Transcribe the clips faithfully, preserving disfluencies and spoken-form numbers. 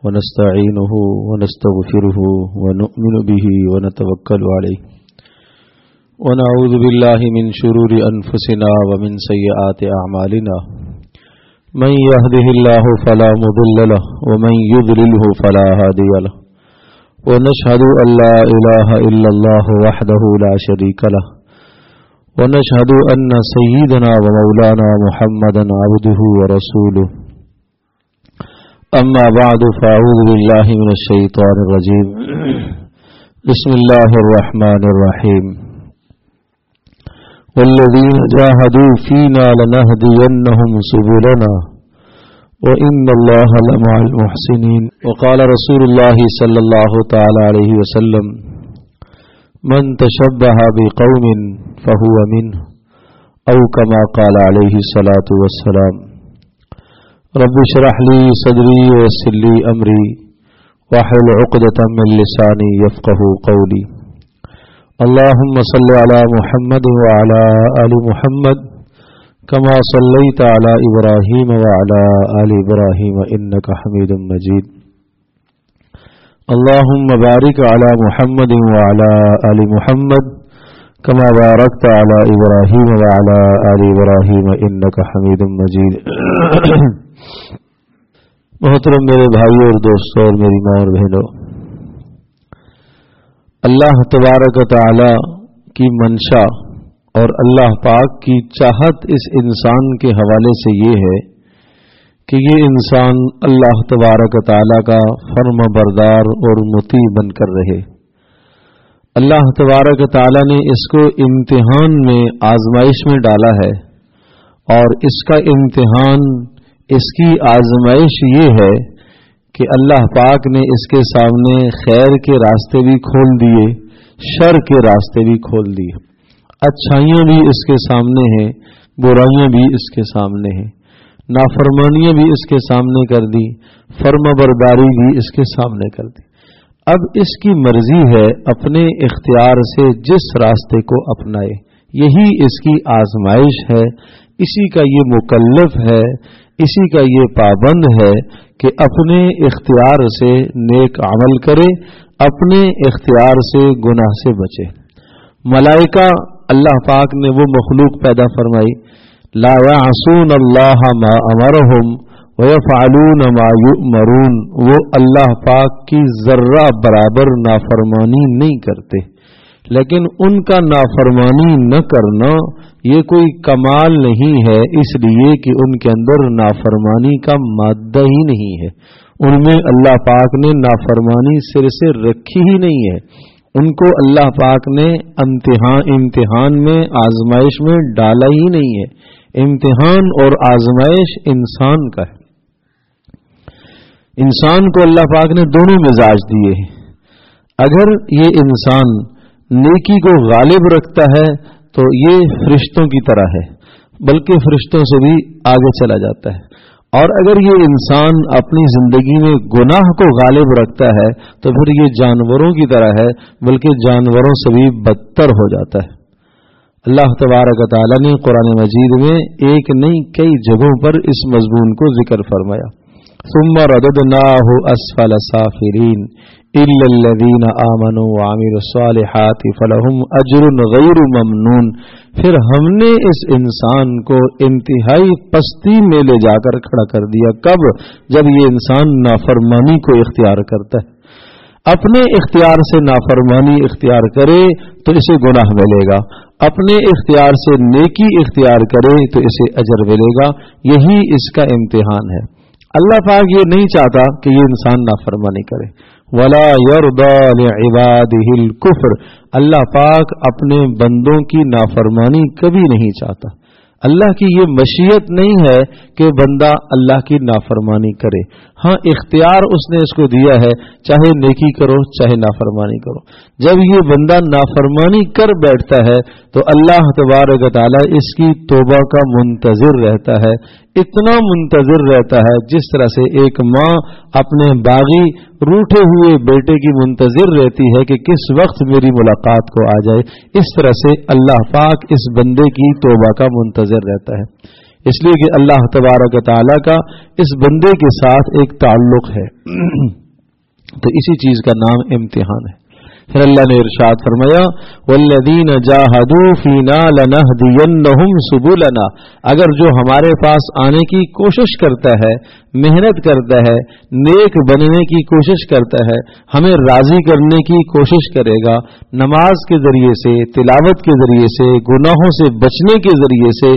ونستعينه ونستغفره ونؤمن به ونتوكل عليه ونعوذ بالله من شرور أنفسنا ومن سيئات أعمالنا من يهده الله فلا مضل له ومن يضلله فلا هادي له ونشهد أن لا إله إلا الله وحده لا شريك له ونشهد أن سيدنا ومولانا محمدا عبده ورسوله أما بعد فأعوذ بالله من الشيطان الرجيم بسم الله الرحمن الرحيم والذين جاهدوا فينا لنهدينهم سبلنا وإن الله لمع المحسنين وقال رسول الله صلى الله تعالى عليه وسلم من تشبه بقوم فهو منه أو كما قال عليه الصلاة والسلام رب اشرح لي صدري ويسر لي أمري واحلل عقدة من لساني يفقهوا قولي اللهم صل على محمد وعلى آل محمد كما صليت على إبراهيم وعلى آل إبراهيم إنك حميد مجيد اللهم بارك على محمد وعلى آل محمد كما باركت على إبراهيم وعلى آل إبراهيم إنك حميد مجيد محترم میرے بھائیوں اور دوستوں اور میری ماں اور بہنوں، اللہ تبارک و تعالی کی منشا اور اللہ پاک کی چاہت اس انسان کے حوالے سے یہ ہے کہ یہ انسان اللہ تبارک و تعالی کا فرم بردار اور مطیع بن کر رہے۔ اللہ تبارک و تعالی نے اس کو امتحان میں، آزمائش میں ڈالا ہے، اور اس کا امتحان، اس کی آزمائش یہ ہے کہ اللہ پاک نے اس کے سامنے خیر کے راستے بھی کھول دیے، شر کے راستے بھی کھول دیے، اچھائیاں بھی اس کے سامنے ہیں، برائیاں بھی اس کے سامنے ہیں، نافرمانیاں بھی اس کے سامنے کر دی، فرما برداری بھی اس کے سامنے کر دی۔ اب اس کی مرضی ہے اپنے اختیار سے جس راستے کو اپنائے، یہی اس کی آزمائش ہے، اسی کا یہ مکلف ہے، اسی کا یہ پابند ہے کہ اپنے اختیار سے نیک عمل کرے، اپنے اختیار سے گناہ سے بچے۔ ملائکہ اللہ پاک نے وہ مخلوق پیدا فرمائی، لا یعصون اللہ ما امرہم ویفعلون ما یؤمرون، وہ اللہ پاک کی ذرہ برابر نافرمانی نہیں کرتے، لیکن ان کا نافرمانی نہ کرنا یہ کوئی کمال نہیں ہے، اس لیے کہ ان کے اندر نافرمانی کا مادہ ہی نہیں ہے، ان میں اللہ پاک نے نافرمانی سر سے رکھی ہی نہیں ہے، ان کو اللہ پاک نے امتحان امتحان میں، آزمائش میں ڈالا ہی نہیں ہے۔ امتحان اور آزمائش انسان کا ہے، انسان کو اللہ پاک نے دونوں مزاج دیے ہیں۔ اگر یہ انسان نیکی کو غالب رکھتا ہے تو یہ فرشتوں کی طرح ہے، بلکہ فرشتوں سے بھی آگے چلا جاتا ہے، اور اگر یہ انسان اپنی زندگی میں گناہ کو غالب رکھتا ہے تو پھر یہ جانوروں کی طرح ہے، بلکہ جانوروں سے بھی بدتر ہو جاتا ہے۔ اللہ تبارک و تعالی نے قرآن مجید میں ایک نہیں کئی جگہوں پر اس مضمون کو ذکر فرمایا، ثم رددناہ اسفل سافلین الا الذین آمنوا وعملوا الصالحات فلہم اجر غیر ممنون، پھر ہم نے اس انسان کو انتہائی پستی میں لے جا کر کھڑا کر دیا۔ کب؟ جب یہ انسان نافرمانی کو اختیار کرتا ہے، اپنے اختیار سے نافرمانی اختیار کرے تو اسے گناہ ملے گا، اپنے اختیار سے نیکی اختیار کرے تو اسے اجر ملے گا، یہی اس کا امتحان ہے۔ اللہ پاک یہ نہیں چاہتا کہ یہ انسان نافرمانی کرے، ولا یرضی لعبادہ الکفر، اللہ پاک اپنے بندوں کی نافرمانی کبھی نہیں چاہتا۔ اللہ کی یہ مشیت نہیں ہے کہ بندہ اللہ کی نافرمانی کرے، ہاں اختیار اس نے اس کو دیا ہے، چاہے نیکی کرو چاہے نافرمانی کرو۔ جب یہ بندہ نافرمانی کر بیٹھتا ہے تو اللہ تبارک و تعالی اس کی توبہ کا منتظر رہتا ہے، اتنا منتظر رہتا ہے جس طرح سے ایک ماں اپنے باغی روٹھے ہوئے بیٹے کی منتظر رہتی ہے کہ کس وقت میری ملاقات کو آ جائے، اس طرح سے اللہ پاک اس بندے کی توبہ کا منتظر رہتا ہے۔ اس لیے کہ اللہ تبارک و تعالی کا اس بندے کے ساتھ ایک تعلق ہے تو اسی چیز کا نام امتحان ہے. پھر اللہ نے ارشاد فرمایا والذین جاہدوا فینا لنہدینہم سبلنا، اگر جو ہمارے پاس آنے کی کوشش کرتا ہے، محنت کرتا ہے، نیک بننے کی کوشش کرتا ہے، ہمیں راضی کرنے کی کوشش کرے گا، نماز کے ذریعے سے، تلاوت کے ذریعے سے، گناہوں سے بچنے کے ذریعے سے،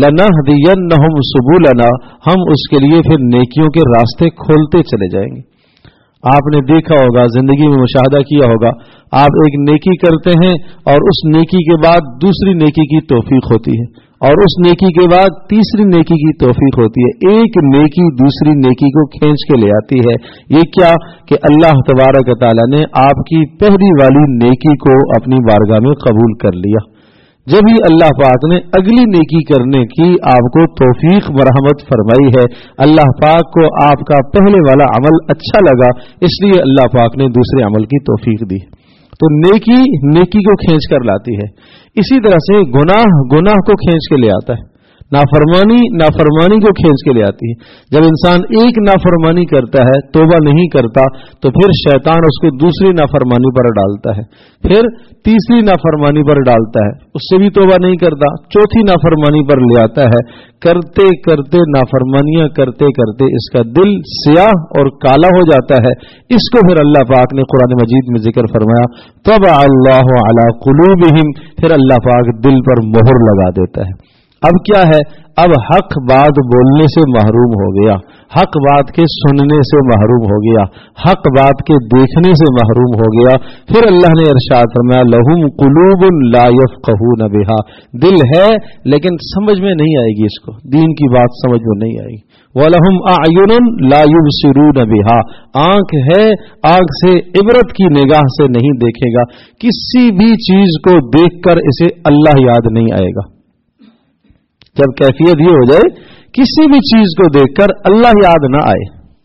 لنہدینہم سبلنا، ہم اس کے لیے پھر نیکیوں کے راستے کھولتے چلے جائیں گے. آپ نے دیکھا ہوگا، زندگی میں مشاہدہ کیا ہوگا، آپ ایک نیکی کرتے ہیں اور اس نیکی کے بعد دوسری نیکی کی توفیق ہوتی ہے اور اس نیکی کے بعد تیسری نیکی کی توفیق ہوتی ہے. ایک نیکی دوسری نیکی کو کھینچ کے لے آتی ہے. یہ کیا کہ اللہ تبارک و تعالی نے آپ کی پہلی والی نیکی کو اپنی بارگاہ میں قبول کر لیا. جب ہی اللہ پاک نے اگلی نیکی کرنے کی آپ کو توفیق مرحمت فرمائی ہے، اللہ پاک کو آپ کا پہلے والا عمل اچھا لگا، اس لیے اللہ پاک نے دوسرے عمل کی توفیق دی. تو نیکی نیکی کو کھینچ کر لاتی ہے. اسی طرح سے گناہ گناہ کو کھینچ کے لے آتا ہے، نافرمانی نافرمانی کو کھینچ کے لے آتی ہے. جب انسان ایک نافرمانی کرتا ہے، توبہ نہیں کرتا، تو پھر شیطان اس کو دوسری نافرمانی پر ڈالتا ہے، پھر تیسری نافرمانی پر ڈالتا ہے، اس سے بھی توبہ نہیں کرتا، چوتھی نافرمانی پر لے آتا ہے. کرتے کرتے نافرمانیاں کرتے کرتے اس کا دل سیاہ اور کالا ہو جاتا ہے. اس کو پھر اللہ پاک نے قرآن مجید میں ذکر فرمایا طبع اللہ علی قلوبہم، پھر اللہ پاک دل پر مہر لگا دیتا ہے. اب کیا ہے؟ اب حق بات بولنے سے محروم ہو گیا، حق بات کے سننے سے محروم ہو گیا، حق بات کے دیکھنے سے محروم ہو گیا. پھر اللہ نے ارشاد فرمایا لہم قلوب لا یفقہون بہا، دل ہے لیکن سمجھ میں نہیں آئے گی، اس کو دین کی بات سمجھ میں نہیں آئے گی. وَلَهُمْ أَعْيُنٌ لَا يُبْصِرُونَ بِهَا، آنکھ ہے، آنکھ سے عبرت کی نگاہ سے نہیں دیکھے گا، کسی بھی چیز کو دیکھ کر اسے اللہ یاد نہیں آئے گا. جب کیفیت یہ ہو جائے کسی بھی چیز کو دیکھ کر اللہ یاد نہ آئے،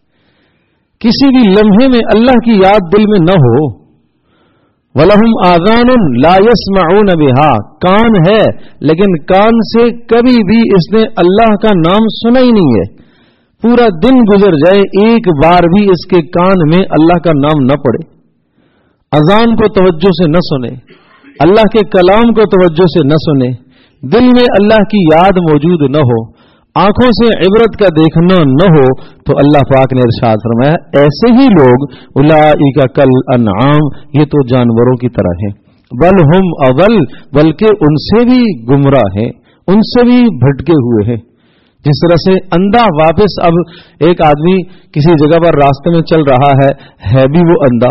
کسی بھی لمحے میں اللہ کی یاد دل میں نہ ہو. وَلَهُمْ آذَانٌ لَا يَسْمَعُونَ بِهَا، کان ہے لیکن کان سے کبھی بھی اس نے اللہ کا نام سنا ہی نہیں ہے. پورا دن گزر جائے ایک بار بھی اس کے کان میں اللہ کا نام نہ پڑے، اذان کو توجہ سے نہ سنے، اللہ کے کلام کو توجہ سے نہ سنے، دل میں اللہ کی یاد موجود نہ ہو، آنکھوں سے عبرت کا دیکھنا نہ ہو، تو اللہ پاک نے ارشاد فرمایا ایسے ہی لوگ اولئک کالانعام، یہ تو جانوروں کی طرح ہیں، بل ہم اضل، بلکہ ان سے بھی گمراہ ہیں، ان سے بھی بھٹکے ہوئے ہیں. جس طرح سے اندھا واپس، اب ایک آدمی کسی جگہ پر راستے میں چل رہا ہے ہے بھی وہ اندھا،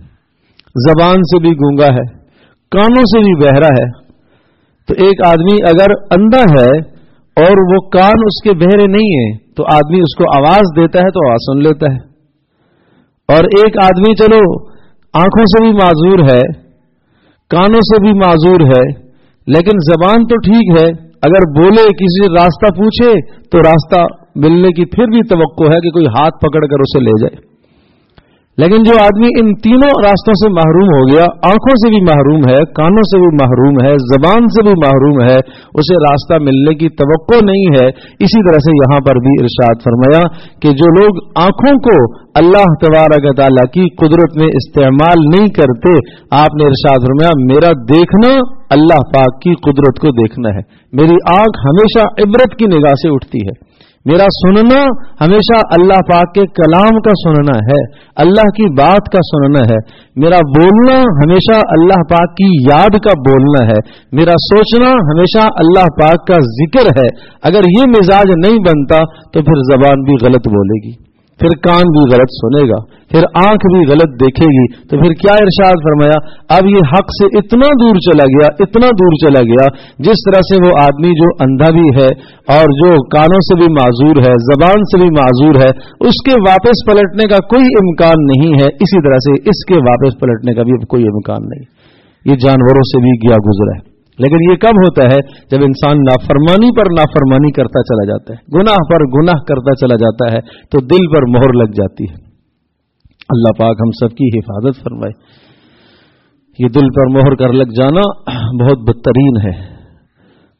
زبان سے بھی گونگا ہے، کانوں سے بھی بہرا ہے. تو ایک آدمی اگر اندھا ہے اور وہ کان اس کے بہرے نہیں ہیں تو آدمی اس کو آواز دیتا ہے تو آواز سن لیتا ہے. اور ایک آدمی چلو آنکھوں سے بھی معذور ہے، کانوں سے بھی معذور ہے، لیکن زبان تو ٹھیک ہے، اگر بولے کسی راستہ پوچھے تو راستہ ملنے کی پھر بھی توقع ہے کہ کوئی ہاتھ پکڑ کر اسے لے جائے. لیکن جو آدمی ان تینوں راستوں سے محروم ہو گیا، آنکھوں سے بھی محروم ہے، کانوں سے بھی محروم ہے، زبان سے بھی محروم ہے، اسے راستہ ملنے کی توقع نہیں ہے. اسی طرح سے یہاں پر بھی ارشاد فرمایا کہ جو لوگ آنکھوں کو اللہ تبارک تعالیٰ کی قدرت میں استعمال نہیں کرتے، آپ نے ارشاد فرمایا میرا دیکھنا اللہ پاک کی قدرت کو دیکھنا ہے، میری آنکھ ہمیشہ عبرت کی نگاہ سے اٹھتی ہے، میرا سننا ہمیشہ اللہ پاک کے کلام کا سننا ہے، اللہ کی بات کا سننا ہے، میرا بولنا ہمیشہ اللہ پاک کی یاد کا بولنا ہے، میرا سوچنا ہمیشہ اللہ پاک کا ذکر ہے. اگر یہ مزاج نہیں بنتا تو پھر زبان بھی غلط بولے گی، پھر کان بھی غلط سنے گا، پھر آنکھ بھی غلط دیکھے گی. تو پھر کیا ارشاد فرمایا؟ اب یہ حق سے اتنا دور چلا گیا، اتنا دور چلا گیا، جس طرح سے وہ آدمی جو اندھا بھی ہے اور جو کانوں سے بھی معذور ہے، زبان سے بھی معذور ہے، اس کے واپس پلٹنے کا کوئی امکان نہیں ہے، اسی طرح سے اس کے واپس پلٹنے کا بھی کوئی امکان نہیں. یہ جانوروں سے بھی گیا گزرا ہے. لیکن یہ کب ہوتا ہے؟ جب انسان نافرمانی پر نافرمانی کرتا چلا جاتا ہے، گناہ پر گناہ کرتا چلا جاتا ہے، تو دل پر مہر لگ جاتی ہے. اللہ پاک ہم سب کی حفاظت فرمائے. یہ دل پر مہر کر لگ جانا بہت بدترین ہے.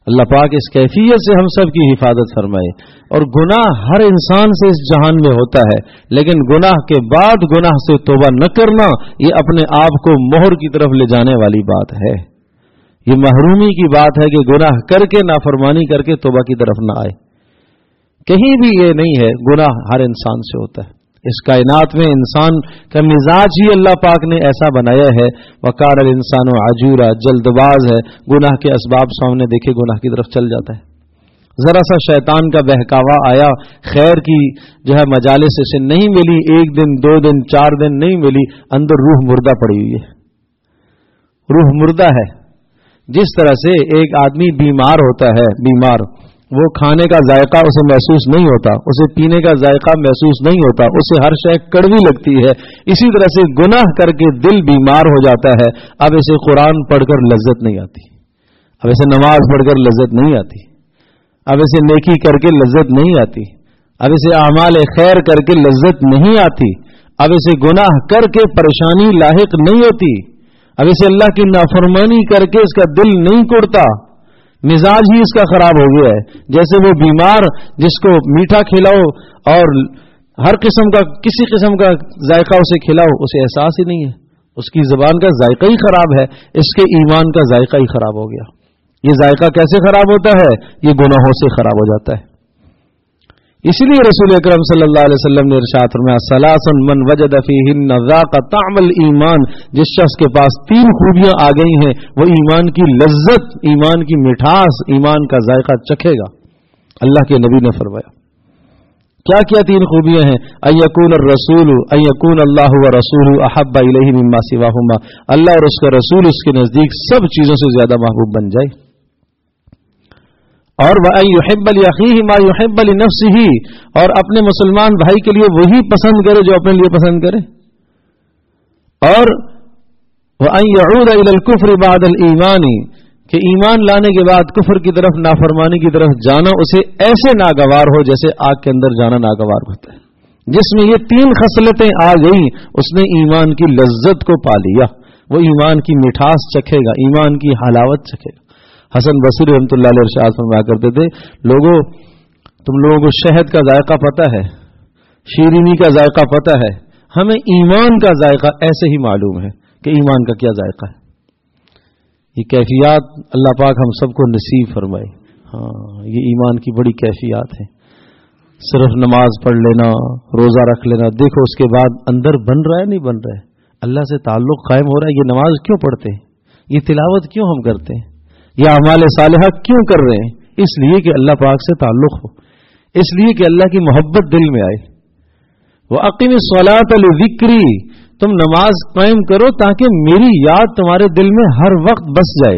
اللہ پاک اس کیفیت سے ہم سب کی حفاظت فرمائے. اور گناہ ہر انسان سے اس جہان میں ہوتا ہے، لیکن گناہ کے بعد گناہ سے توبہ نہ کرنا یہ اپنے آپ کو مہر کی طرف لے جانے والی بات ہے. یہ محرومی کی بات ہے کہ گناہ کر کے نافرمانی کر کے توبہ کی طرف نہ آئے. کہیں بھی یہ نہیں ہے، گناہ ہر انسان سے ہوتا ہے. اس کائنات میں انسان کا مزاج ہی اللہ پاک نے ایسا بنایا ہے. وقار الانسان عجورا، جلد باز ہے، گناہ کے اسباب سامنے دیکھے گناہ کی طرف چل جاتا ہے. ذرا سا شیطان کا بہکاوا آیا، خیر کی جو ہے مجالس سے نہیں ملی، ایک دن دو دن چار دن نہیں ملی، اندر روح مردہ پڑی ہوئی ہے. روح مردہ ہے. جس طرح سے ایک آدمی بیمار ہوتا ہے، بیمار وہ کھانے کا ذائقہ اسے محسوس نہیں ہوتا، اسے پینے کا ذائقہ محسوس نہیں ہوتا، اسے ہر شے کڑوی لگتی ہے. اسی طرح سے گناہ کر کے دل بیمار ہو جاتا ہے. اب اسے قرآن پڑھ کر لذت نہیں آتی، اب اسے نماز پڑھ کر لذت نہیں آتی، اب اسے نیکی کر کے لذت نہیں آتی، اب اسے اعمال خیر کر کے لذت نہیں آتی، اب اسے گناہ کر کے پریشانی لاحق نہیں ہوتی، اب اسے اللہ کی نافرمانی کر کے اس کا دل نہیں کوڑتا. مزاج ہی اس کا خراب ہو گیا ہے. جیسے وہ بیمار جس کو میٹھا کھلاؤ اور ہر قسم کا کسی قسم کا ذائقہ اسے کھلاؤ اسے احساس ہی نہیں ہے، اس کی زبان کا ذائقہ ہی خراب ہے، اس کے ایمان کا ذائقہ ہی خراب ہو گیا. یہ ذائقہ کیسے خراب ہوتا ہے؟ یہ گناہوں سے خراب ہو جاتا ہے. اسی لیے رسول اکرم صلی اللہ علیہ وسلم نے ارشاد فرمایا ثلاث من وجد فیہن ذاق طعم الایمان، جس شخص کے پاس تین خوبیاں آ گئی ہیں وہ ایمان کی لذت، ایمان کی مٹھاس، ایمان کا ذائقہ چکھے گا. اللہ کے نبی نے فرمایا کیا کیا تین خوبیاں ہیں؟ ان یکون الرسول ان یکون اللہ ورسولہ احب الیہ مما سواہما، اللہ اور اس کا رسول اس کے نزدیک سب چیزوں سے زیادہ محبوب بن جائے. اور وَأَن يُحِبَّ لِأَخِيهِ مَا يُحِبَّ لِنَفْسِهِ، اور اپنے مسلمان بھائی کے لیے وہی پسند کرے جو اپنے لیے پسند کرے. اور وَأَن يَعُودَ إِلَى الْكُفْرِ بَعْدَ الْإِيمَانِ، کہ ایمان لانے کے بعد کفر کی طرف، نافرمانی کی طرف جانا اسے ایسے ناگوار ہو جیسے آگ کے اندر جانا ناگوار ہوتا ہے. جس میں یہ تین خصلتیں آ گئیں اس نے ایمان کی لذت کو پا لیا، وہ ایمان کی مٹھاس چکھے گا، ایمان کی حلاوت چکھے گا. حسن بصری رحمۃ اللہ علیہ ارشاد فرمایا کرتے تھے لوگوں تم لوگوں کو شہد کا ذائقہ پتہ ہے، شیرینی کا ذائقہ پتہ ہے، ہمیں ایمان کا ذائقہ ایسے ہی معلوم ہے کہ ایمان کا کیا ذائقہ ہے. یہ کیفیات اللہ پاک ہم سب کو نصیب فرمائے. ہاں یہ ایمان کی بڑی کیفیات ہیں. صرف نماز پڑھ لینا، روزہ رکھ لینا، دیکھو اس کے بعد اندر بن رہا ہے نہیں بن رہا ہے، اللہ سے تعلق قائم ہو رہا ہے. یہ نماز کیوں پڑھتے ہیں، یہ تلاوت کیوں ہم کرتے ہیں، یہ اعمال صالحہ کیوں کر رہے ہیں؟ اس لیے کہ اللہ پاک سے تعلق ہو، اس لیے کہ اللہ کی محبت دل میں آئے. وَأَقِمِ الصَّلَاةَ لِذِكْرِي، تم نماز قائم کرو تاکہ میری یاد تمہارے دل میں ہر وقت بس جائے.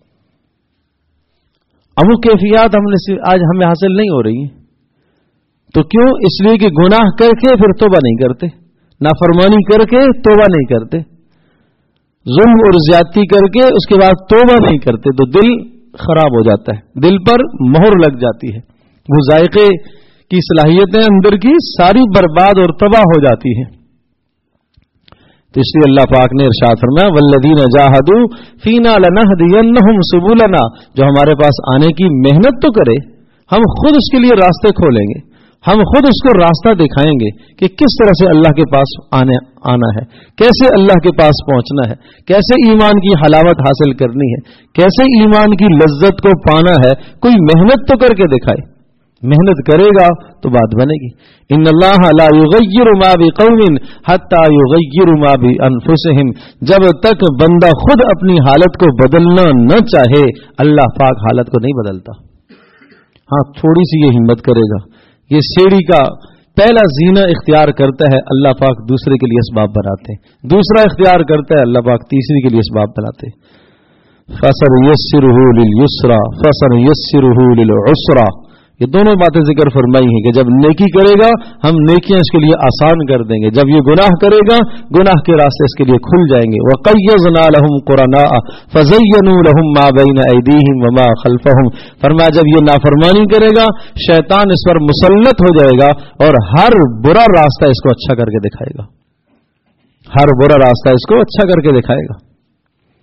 اب وہ کیفیات ہم نے آج ہمیں حاصل نہیں ہو رہی ہیں. تو کیوں؟ اس لیے کہ گناہ کر کے پھر توبہ نہیں کرتے، نافرمانی کر کے توبہ نہیں کرتے، ظلم اور زیادتی کر کے اس کے بعد توبہ نہیں کرتے، تو دل خراب ہو جاتا ہے، دل پر مہر لگ جاتی ہے، وہ ذائقے کی صلاحیتیں اندر کی ساری برباد اور تباہ ہو جاتی ہیں. تو اس لیے اللہ پاک نے ارشاد فرمایا والذین جاہدوا فینا لنہدینہم سبلنا، جو ہمارے پاس آنے کی محنت تو کرے، ہم خود اس کے لیے راستے کھولیں گے، ہم خود اس کو راستہ دکھائیں گے کہ کس طرح سے اللہ کے پاس آنے آنا ہے، کیسے اللہ کے پاس پہنچنا ہے، کیسے ایمان کی حلاوت حاصل کرنی ہے، کیسے ایمان کی لذت کو پانا ہے. کوئی محنت تو کر کے دکھائے، محنت کرے گا تو بات بنے گی. ان اللہ لا یغیر ما بقوم حتی یغیر ما بانفسہم، جب تک بندہ خود اپنی حالت کو بدلنا نہ چاہے اللہ پاک حالت کو نہیں بدلتا. ہاں تھوڑی سی یہ ہمت کرے گا، یہ سیڑھی کا پہلا زینہ اختیار کرتا ہے، اللہ پاک دوسرے کے لیے اسباب بناتے ہیں، دوسرا اختیار کرتا ہے، اللہ پاک تیسری کے لیے اسباب بناتے ہیں. فَسَنُيَسِّرُهُ لِلْيُسْرَى فَسَنُيَسِّرُهُ لِلْعُسْرَى، یہ دونوں باتیں ذکر فرمائی ہیں کہ جب نیکی کرے گا ہم نیکیاں اس کے لیے آسان کر دیں گے، جب یہ گناہ کرے گا گناہ کے راستے اس کے لیے کھل جائیں گے. وَقَيَّضْنَا لَهُمْ قُرَنَاءَ فَزَيَّنُوا لَهُم مَّا بَيْنَ أَيْدِيهِمْ وَمَا خَلْفَهُمْ، فرمایا جب یہ نافرمانی کرے گا شیطان اس پر مسلط ہو جائے گا اور ہر برا راستہ اس کو اچھا کر کے دکھائے گا، ہر برا راستہ اس کو اچھا کر کے دکھائے گا.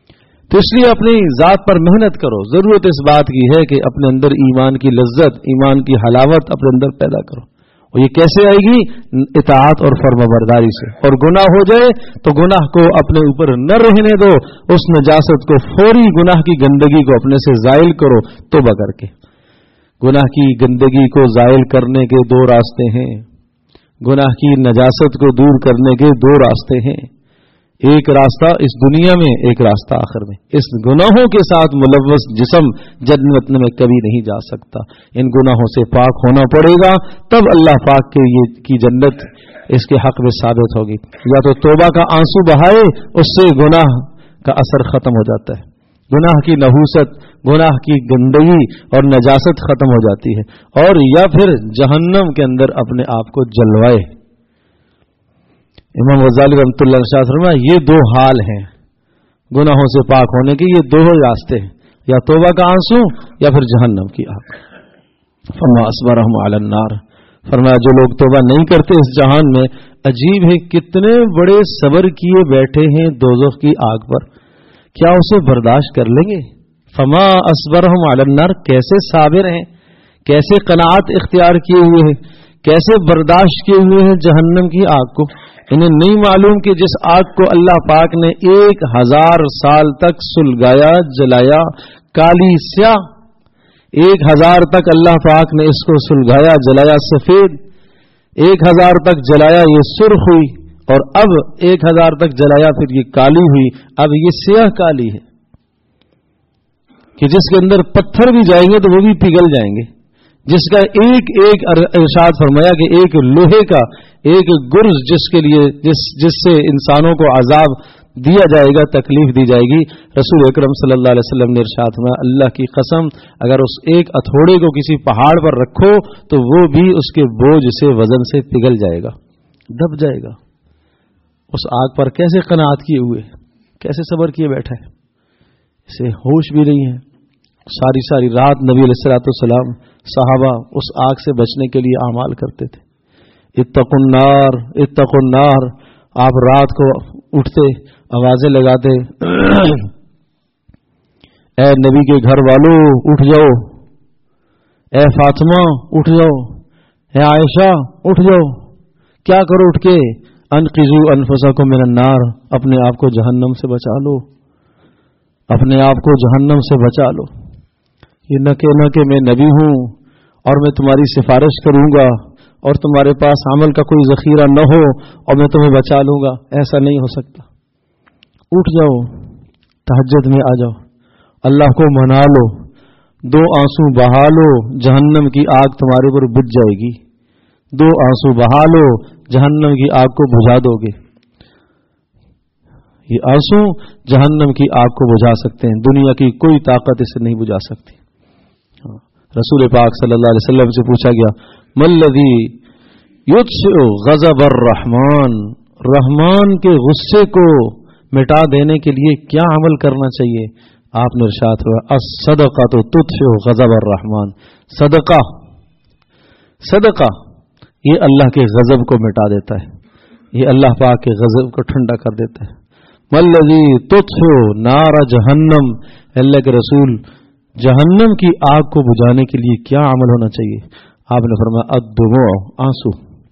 تو اس لیے اپنی ذات پر محنت کرو. ضرورت اس بات کی ہے کہ اپنے اندر ایمان کی لذت، ایمان کی حلاوت اپنے اندر پیدا کرو. اور یہ کیسے آئے گی؟ اطاعت اور فرمانبرداری سے. اور گناہ ہو جائے تو گناہ کو اپنے اوپر نہ رہنے دو، اس نجاست کو، فوری گناہ کی گندگی کو اپنے سے زائل کرو توبہ کر کے. گناہ کی گندگی کو زائل کرنے کے دو راستے ہیں، گناہ کی نجاست کو دور کرنے کے دو راستے ہیں. ایک راستہ اس دنیا میں، ایک راستہ آخر میں. اس گناہوں کے ساتھ ملوث جسم جنت میں کبھی نہیں جا سکتا. ان گناہوں سے پاک ہونا پڑے گا، تب اللہ پاک کے یہ کی جنت اس کے حق میں ثابت ہوگی. یا تو توبہ کا آنسو بہائے، اس سے گناہ کا اثر ختم ہو جاتا ہے، گناہ کی نحوست، گناہ کی گندگی اور نجاست ختم ہو جاتی ہے. اور یا پھر جہنم کے اندر اپنے آپ کو جلوائے. امام غزالی رحمۃ اللہ علیہ فرمایا یہ دو حال ہیں گناہوں سے پاک ہونے کے، یہ دو راستے ہیں، یا توبہ کا آنسو یا پھر جہنم کی آگ. فما اصبرهم علی النار، فرمایا جو لوگ توبہ نہیں کرتے اس جہان میں، عجیب ہے کتنے بڑے صبر کیے بیٹھے ہیں دوزخ کی آگ پر، کیا اسے برداشت کر لیں گے؟ فما اصبرهم علی النار، کیسے صابر ہیں، کیسے قناعت اختیار کیے ہوئے ہیں، کیسے برداشت کیے ہوئے ہیں جہنم کی آگ کو. انہیں نہیں معلوم کہ جس آگ کو اللہ پاک نے ایک ہزار سال تک سلگایا، جلایا، کالی سیاہ، ایک ہزار تک اللہ پاک نے اس کو سلگایا، جلایا سفید، ایک ہزار تک جلایا یہ سرخ ہوئی، اور اب ایک ہزار تک جلایا پھر یہ کالی ہوئی، اب یہ سیاہ کالی ہے کہ جس کے اندر پتھر بھی جائیں گے تو وہ بھی پگھل جائیں گے، جس کا ایک ایک ارشاد فرمایا کہ ایک لوہے کا ایک گرز جس کے لیے جس جس سے انسانوں کو عذاب دیا جائے گا، تکلیف دی جائے گی. رسول اکرم صلی اللہ علیہ وسلم نے ارشاد فرمایا اللہ کی قسم اگر اس ایک ہتھوڑے کو کسی پہاڑ پر رکھو تو وہ بھی اس کے بوجھ سے، وزن سے پگھل جائے گا، دب جائے گا. اس آگ پر کیسے قناعت کیے ہوئے، کیسے صبر کیے بیٹھا ہے، اسے ہوش بھی نہیں ہے. ساری ساری رات نبی علیہ الصلوۃ والسلام صحابہ اس آگ سے بچنے کے لیے اعمال کرتے تھے. اتقوا النار اتقوا النار، آپ رات کو اٹھتے آوازیں لگاتے اے نبی کے گھر والوں اٹھ جاؤ، اے فاطمہ اٹھ جاؤ، اے عائشہ اٹھ جاؤ. کیا کرو اٹھ کے؟ انقذوا انفسکم من النار، اپنے آپ کو جہنم سے بچا لو، اپنے آپ کو جہنم سے بچا لو. یہ نہ کہ نہ کہ میں نبی ہوں اور میں تمہاری سفارش کروں گا اور تمہارے پاس عمل کا کوئی ذخیرہ نہ ہو اور میں تمہیں بچا لوں گا، ایسا نہیں ہو سکتا. اٹھ جاؤ، تہجد میں آ جاؤ، اللہ کو منا لو، دو آنسو بہا لو، جہنم کی آگ تمہارے پر بجھ جائے گی. دو آنسو بہا لو، جہنم کی آگ کو بجھا دو گے. یہ آنسو جہنم کی آگ کو بجھا سکتے ہیں، دنیا کی کوئی طاقت اسے نہیں بجھا سکتی. رسول پاک صلی اللہ علیہ وسلم سے پوچھا گیا ملذی یطفئ غضب الرحمن، رحمان کے غصے کو مٹا دینے کے لیے کیا عمل کرنا چاہیے؟ آپ نے ارشاد ہوا الصدقہ تو تطفئ غضب الرحمن، صدقہ صدقہ یہ اللہ کے غضب کو مٹا دیتا ہے، یہ اللہ پاک کے غضب کو ٹھنڈا کر دیتا ہے. ملذی تطفئ نار جہنم، اللہ کے رسول جہنم کی آگ کو بجھانے کے لیے کیا عمل ہونا چاہیے؟ آپ نے فرمایا الدموع، آنسو.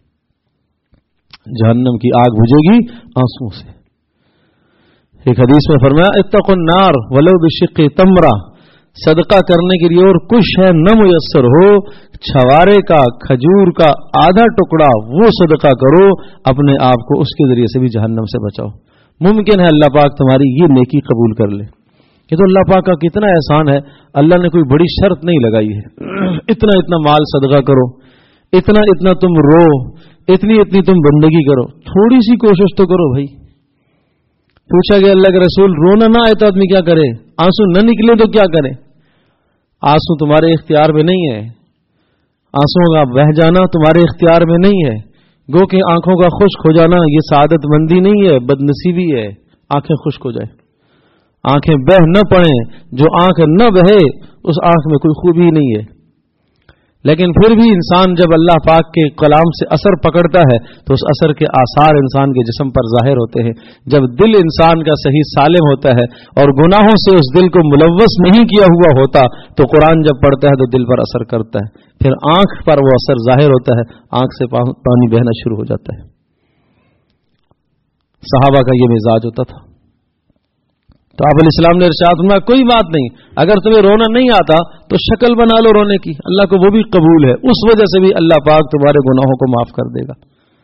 جہنم کی آگ بجھے گی آنسو سے. ایک حدیث میں فرمایا اتقوا النار ولو بشق تمرہ، صدقہ کرنے کے لیے اور کچھ ہے نہ میسر ہو، چھوارے کا، کھجور کا آدھا ٹکڑا وہ صدقہ کرو، اپنے آپ کو اس کے ذریعے سے بھی جہنم سے بچاؤ. ممکن ہے اللہ پاک تمہاری یہ نیکی قبول کر لے. یہ تو اللہ پاک کا کتنا احسان ہے، اللہ نے کوئی بڑی شرط نہیں لگائی ہے اتنا اتنا مال صدقہ کرو، اتنا اتنا تم رو، اتنی اتنی تم بندگی کرو. تھوڑی سی کوشش تو کرو بھائی. پوچھا گیا اللہ کے رسول رونا نہ آئے تو آدمی کیا کرے، آنسو نہ نکلے تو کیا کرے؟ آنسو تمہارے اختیار میں نہیں ہے، آنسو کا بہ جانا تمہارے اختیار میں نہیں ہے. گو کہ آنکھوں کا خشک ہو جانا یہ سعادت مندی نہیں ہے، بدنصیبی ہے. آنکھیں خشک ہو جائے، آنکھیں بہ نہ پڑیں، جو آنکھ نہ بہے اس آنکھ میں کوئی خوبی نہیں ہے. لیکن پھر بھی انسان جب اللہ پاک کے کلام سے اثر پکڑتا ہے تو اس اثر کے آثار انسان کے جسم پر ظاہر ہوتے ہیں. جب دل انسان کا صحیح سالم ہوتا ہے اور گناہوں سے اس دل کو ملوث نہیں کیا ہوا ہوتا تو قرآن جب پڑھتا ہے تو دل پر اثر کرتا ہے. پھر آنکھ پر وہ اثر ظاہر ہوتا ہے, آنکھ سے پانی بہنا شروع ہو جاتا ہے. صحابہ کا یہ مزاج ہوتا تھا. تو آپ علیہ السلام نے ارشاد فرمایا کوئی بات نہیں, اگر تمہیں رونا نہیں آتا تو شکل بنا لو رونے کی, اللہ کو وہ بھی قبول ہے, اس وجہ سے بھی اللہ پاک تمہارے گناہوں کو معاف کر دے گا.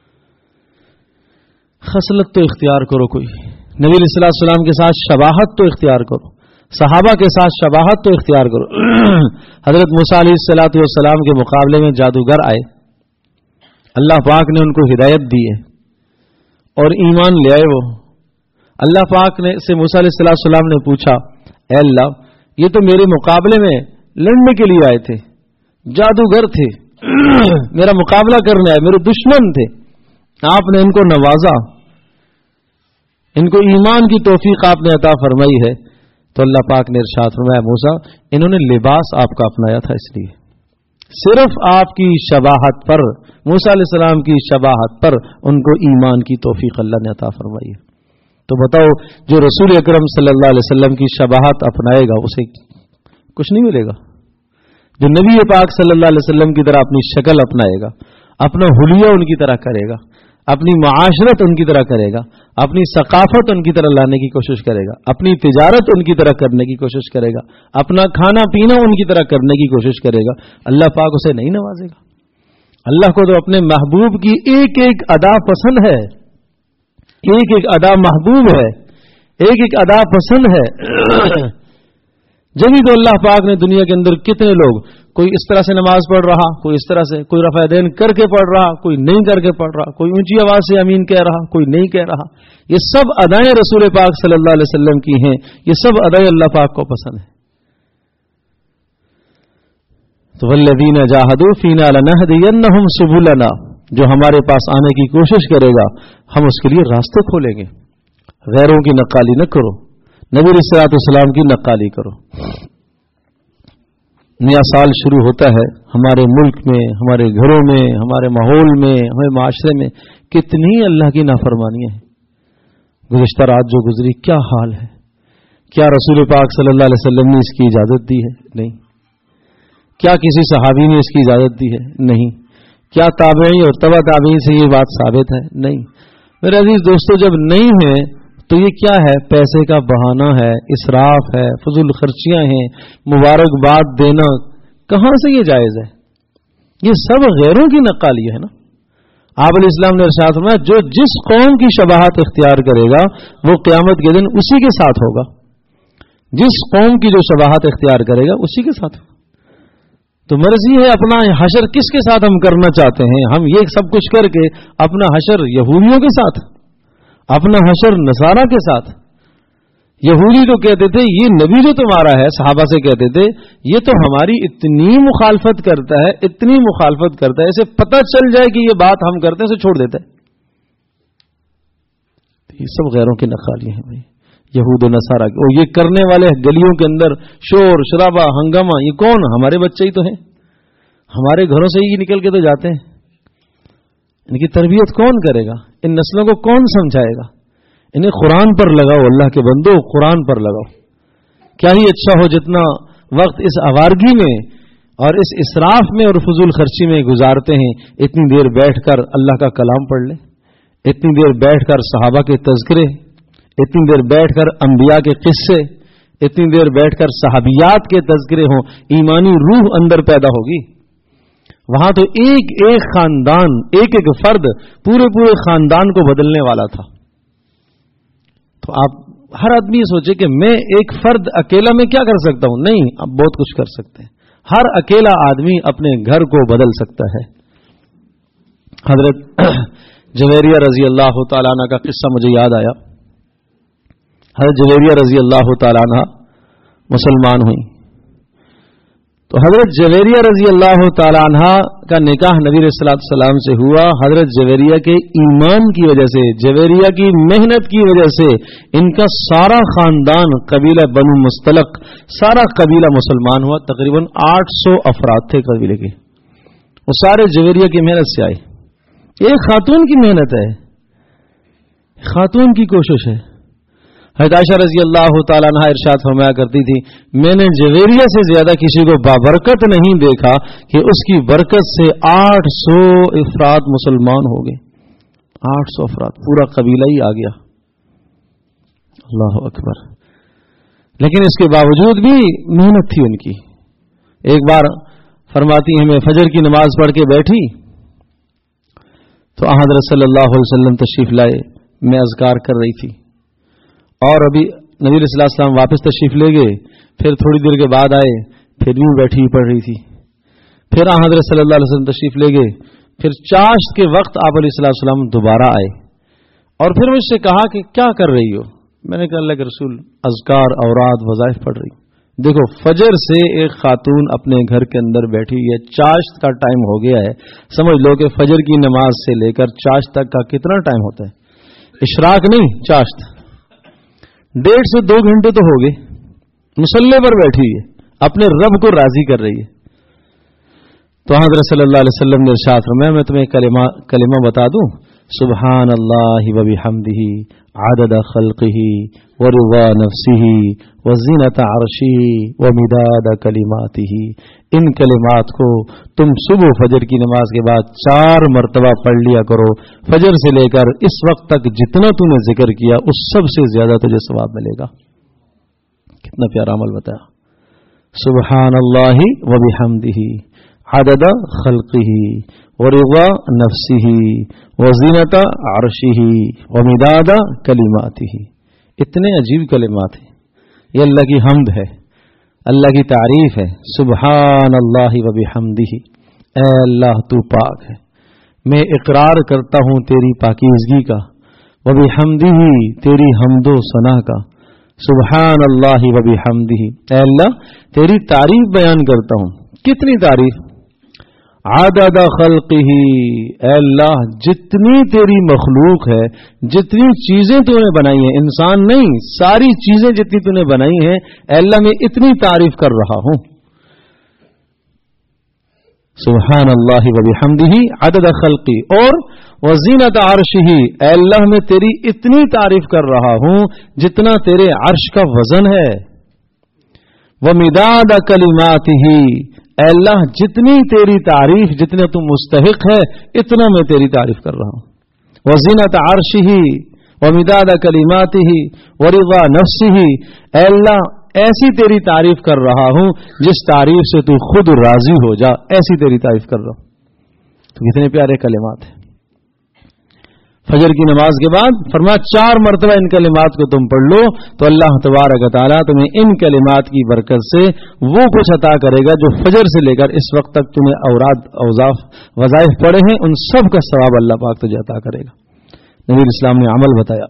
خصلت تو اختیار کرو کوئی, نبی علیہ الصلوۃ والسلام کے ساتھ شباہت تو اختیار کرو, صحابہ کے ساتھ شباہت تو اختیار کرو. حضرت موسیٰ علیہ الصلوۃ والسلام کے مقابلے میں جادوگر آئے, اللہ پاک نے ان کو ہدایت دی ہے اور ایمان لے آئے. وہ اللہ پاک نے سے موسیٰ علیہ السلام نے پوچھا اے اللہ یہ تو میرے مقابلے میں لڑنے کے لیے آئے تھے, جادوگر تھے, میرا مقابلہ کرنے آئے, میرے دشمن تھے, آپ نے ان کو نوازا, ان کو ایمان کی توفیق آپ نے عطا فرمائی ہے. تو اللہ پاک نے ارشاد فرمایا موسیٰ انہوں نے لباس آپ کا اپنایا تھا, اس لیے صرف آپ کی شباہت پر, موسیٰ علیہ السلام کی شباہت پر ان کو ایمان کی توفیق اللہ نے عطا فرمائی ہے. تو بتاؤ جو رسول اکرم صلی اللہ علیہ وسلم کی شباہت اپنائے گا اسے کچھ نہیں ملے گا. جو نبی پاک صلی اللہ علیہ وسلم کی طرح اپنی شکل اپنائے گا, اپنا حلیہ ان کی طرح کرے گا, اپنی معاشرت ان کی طرح کرے گا, اپنی ثقافت ان کی طرح لانے کی کوشش کرے گا, اپنی تجارت ان کی طرح کرنے کی کوشش کرے گا, اپنا کھانا پینا ان کی طرح کرنے کی کوشش کرے گا, اللہ پاک اسے نہیں نوازے گا. اللہ کو تو اپنے محبوب کی ایک ایک ادا پسند ہے, ایک ایک ادا محبوب ہے, ایک ایک ادا پسند ہے. جبھی تو اللہ پاک نے دنیا کے اندر کتنے لوگ, کوئی اس طرح سے نماز پڑھ رہا, کوئی اس طرح سے, کوئی رفع دین کر کے پڑھ رہا, کوئی نہیں کر کے پڑھ رہا, کوئی اونچی آواز سے امین کہہ رہا, کوئی نہیں کہہ رہا. یہ سب ادائیں رسول پاک صلی اللہ علیہ وسلم کی ہیں, یہ سب ادائیں اللہ پاک کو پسند ہیں. تو والذین جاہدوا فینا لنہدینہم سبلنا, جو ہمارے پاس آنے کی کوشش کرے گا ہم اس کے لیے راستے کھولیں گے. غیروں کی نقالی نہ کرو, نبی علیہ الصلوۃ والسلام کی نقالی کرو. نیا سال شروع ہوتا ہے, ہمارے ملک میں, ہمارے گھروں میں, ہمارے ماحول میں, ہمارے معاشرے میں کتنی اللہ کی نافرمانیاں ہیں. گزشتہ رات جو گزری کیا حال ہے, کیا رسول پاک صلی اللہ علیہ وسلم نے اس کی اجازت دی ہے؟ نہیں. کیا کسی صحابی نے اس کی اجازت دی ہے؟ نہیں. کیا تابعی اور تبع تابعین سے یہ بات ثابت ہے؟ نہیں. میرے عزیز دوستو, جب نہیں ہے تو یہ کیا ہے؟ پیسے کا بہانہ ہے, اسراف ہے, فضول خرچیاں ہیں, مبارکباد دینا, کہاں سے یہ جائز ہے؟ یہ سب غیروں کی نقالی ہے نا. آپ علیہ السلام نے ارشاد فرمایا جو جس قوم کی شباہت اختیار کرے گا وہ قیامت کے دن اسی کے ساتھ ہوگا. جس قوم کی جو شباہت اختیار کرے گا اسی کے ساتھ ہوگا. تو مرضی ہے اپنا حشر کس کے ساتھ ہم کرنا چاہتے ہیں. ہم یہ سب کچھ کر کے اپنا حشر یہودیوں کے ساتھ, اپنا حشر نصارہ کے ساتھ. یہودی تو کہتے تھے یہ نبی جو تمہارا ہے, صحابہ سے کہتے تھے یہ تو ہماری اتنی مخالفت کرتا ہے, اتنی مخالفت کرتا ہے, اسے پتہ چل جائے کہ یہ بات ہم کرتے ہیں اسے چھوڑ دیتا ہے. یہ سب غیروں کی نقالیاں ہیں بھائی, یہود و نصارہ کی. اور یہ کرنے والے گلیوں کے اندر شور شرابہ ہنگامہ, یہ کون؟ ہمارے بچے ہی تو ہیں, ہمارے گھروں سے ہی نکل کے تو جاتے ہیں. ان کی تربیت کون کرے گا؟ ان نسلوں کو کون سمجھائے گا؟ انہیں قرآن پر لگاؤ, اللہ کے بندو قرآن پر لگاؤ. کیا ہی اچھا ہو جتنا وقت اس آوارگی میں اور اس اسراف میں اور فضول خرچی میں گزارتے ہیں, اتنی دیر بیٹھ کر اللہ کا کلام پڑھ لیں, اتنی دیر بیٹھ کر صحابہ کے تذکرے, اتنی دیر بیٹھ کر انبیاء کے قصے, اتنی دیر بیٹھ کر صحابیات کے تذکرے ہوں, ایمانی روح اندر پیدا ہوگی. وہاں تو ایک ایک خاندان, ایک ایک فرد پورے پورے خاندان کو بدلنے والا تھا. تو آپ ہر آدمی یہ سوچے کہ میں ایک فرد اکیلا میں کیا کر سکتا ہوں. نہیں, آپ بہت کچھ کر سکتے ہیں. ہر اکیلا آدمی اپنے گھر کو بدل سکتا ہے. حضرت جویریہ رضی اللہ تعالیٰ عنہ کا قصہ مجھے یاد آیا. حضرت جویریہ رضی اللہ تعالیٰ عنہ مسلمان ہوئی. تو حضرت جویریہ رضی اللہ تعالیٰ عنہ کا نکاح نبی علیہ الصلوۃ والسلام سے ہوا. حضرت جویریہ کے ایمان کی وجہ سے, جویریہ کی محنت کی وجہ سے ان کا سارا خاندان قبیلہ بنو مستلق, سارا قبیلہ مسلمان ہوا. تقریباً آٹھ سو افراد تھے قبیلے کے. وہ سارے جویریہ کی محنت سے آئے. ایک خاتون کی محنت ہے, خاتون کی کوشش ہے. حضرت عائشہ رضی اللہ تعالیٰ عنہا ارشاد فرمایا کرتی تھی, میں نے جویریہ سے زیادہ کسی کو بابرکت نہیں دیکھا کہ اس کی برکت سے آٹھ سو افراد مسلمان ہو گئے. آٹھ سو افراد, پورا قبیلہ ہی آ گیا. اللہ اکبر. لیکن اس کے باوجود بھی محنت تھی ان کی. ایک بار فرماتی ہیں, میں فجر کی نماز پڑھ کے بیٹھی تو حضرت صلی اللہ علیہ وسلم تشریف لائے, میں اذکار کر رہی تھی اور ابھی نبی صلی اللہ علیہ وسلم واپس تشریف لے گئے. پھر تھوڑی دیر کے بعد آئے, پھر بھی بیٹھی پڑھ رہی تھی. پھر حضرت صلی اللہ علیہ وسلم تشریف لے گئے. پھر چاشت کے وقت آپ علیہ الصلوۃ والسلام دوبارہ آئے اور پھر مجھ سے کہا کہ کیا کر رہی ہو؟ میں نے کہا اللہ کے رسول اذکار اوراد وظائف پڑھ رہی ہوں. دیکھو فجر سے ایک خاتون اپنے گھر کے اندر بیٹھی ہے, چاشت کا ٹائم ہو گیا ہے. سمجھ لو کہ فجر کی نماز سے لے کر چاشت تک کا کتنا ٹائم ہوتا ہے؟ اشراق نہیں, چاشت. ڈیڑھ سے دو گھنٹے تو ہو گئے. مصلی پر بیٹھی ہے, اپنے رب کو راضی کر رہی ہے. تو حضرت صلی اللہ علیہ وسلم نے ارشاد فرمایا, میں تمہیں کلمہ کلمہ بتا دوں, سبحان اللہ و بحمدہ عدد خلقہ ورضا نفسہ وزینۃ عرشہ ومداد کلماتہ. ان کلمات کو تم صبح فجر کی نماز کے بعد چار مرتبہ پڑھ لیا کرو. فجر سے لے کر اس وقت تک جتنا تم نے ذکر کیا اس سب سے زیادہ تجھے ثواب ملے گا. کتنا پیارا عمل بتایا. سبحان اللہ و بحمدہ عدد خلقہ ورضا نفسہ وزینۃ عرشہ ومداد کلماتہ. اتنے عجیب کلمات ہیں. یہ اللہ کی حمد ہے, اللہ کی تعریف ہے. سبحان اللہ و بحمدہ, اے اللہ تو پاک ہے, میں اقرار کرتا ہوں تیری پاکیزگی کا. و بحمدہ, تیری حمد و ثنا کا. سبحان اللہ و بحمدہ, اے اللہ تیری تعریف بیان کرتا ہوں. کتنی تعریف؟ عدد خلقہ, اے اللہ جتنی تیری مخلوق ہے, جتنی چیزیں تو نے بنائی ہیں, انسان نہیں, ساری چیزیں جتنی تو نے بنائی ہیں, اے اللہ میں اتنی تعریف کر رہا ہوں. سبحان اللہ و بحمدہ عدد خلقی اور وزینۃ عرشہ, اے اللہ میں تیری اتنی تعریف کر رہا ہوں جتنا تیرے عرش کا وزن ہے. ومداد کلماتہ, اے اللہ جتنی تیری تعریف, جتنا تم مستحق ہے اتنا میں تیری تعریف کر رہا ہوں. وزینۃ عرشہ ومداد کلماتہ ورضا نفسہ, اے اللہ ایسی تیری تعریف کر رہا ہوں جس تعریف سے تو خود راضی ہو جا, ایسی تیری تعریف کر رہا ہوں. تو کتنے پیارے کلمات ہیں. فجر کی نماز کے بعد فرمایا چار مرتبہ ان کلمات کو تم پڑھ لو تو اللہ تبارک و تعالیٰ تمہیں ان کلمات کی برکت سے وہ کچھ عطا کرے گا جو فجر سے لے کر اس وقت تک تمہیں اوراد اوظاف وظائف پڑھے ہیں ان سب کا ثواب اللہ پاک تجھے عطا کرے گا. نبی اسلام نے عمل بتایا.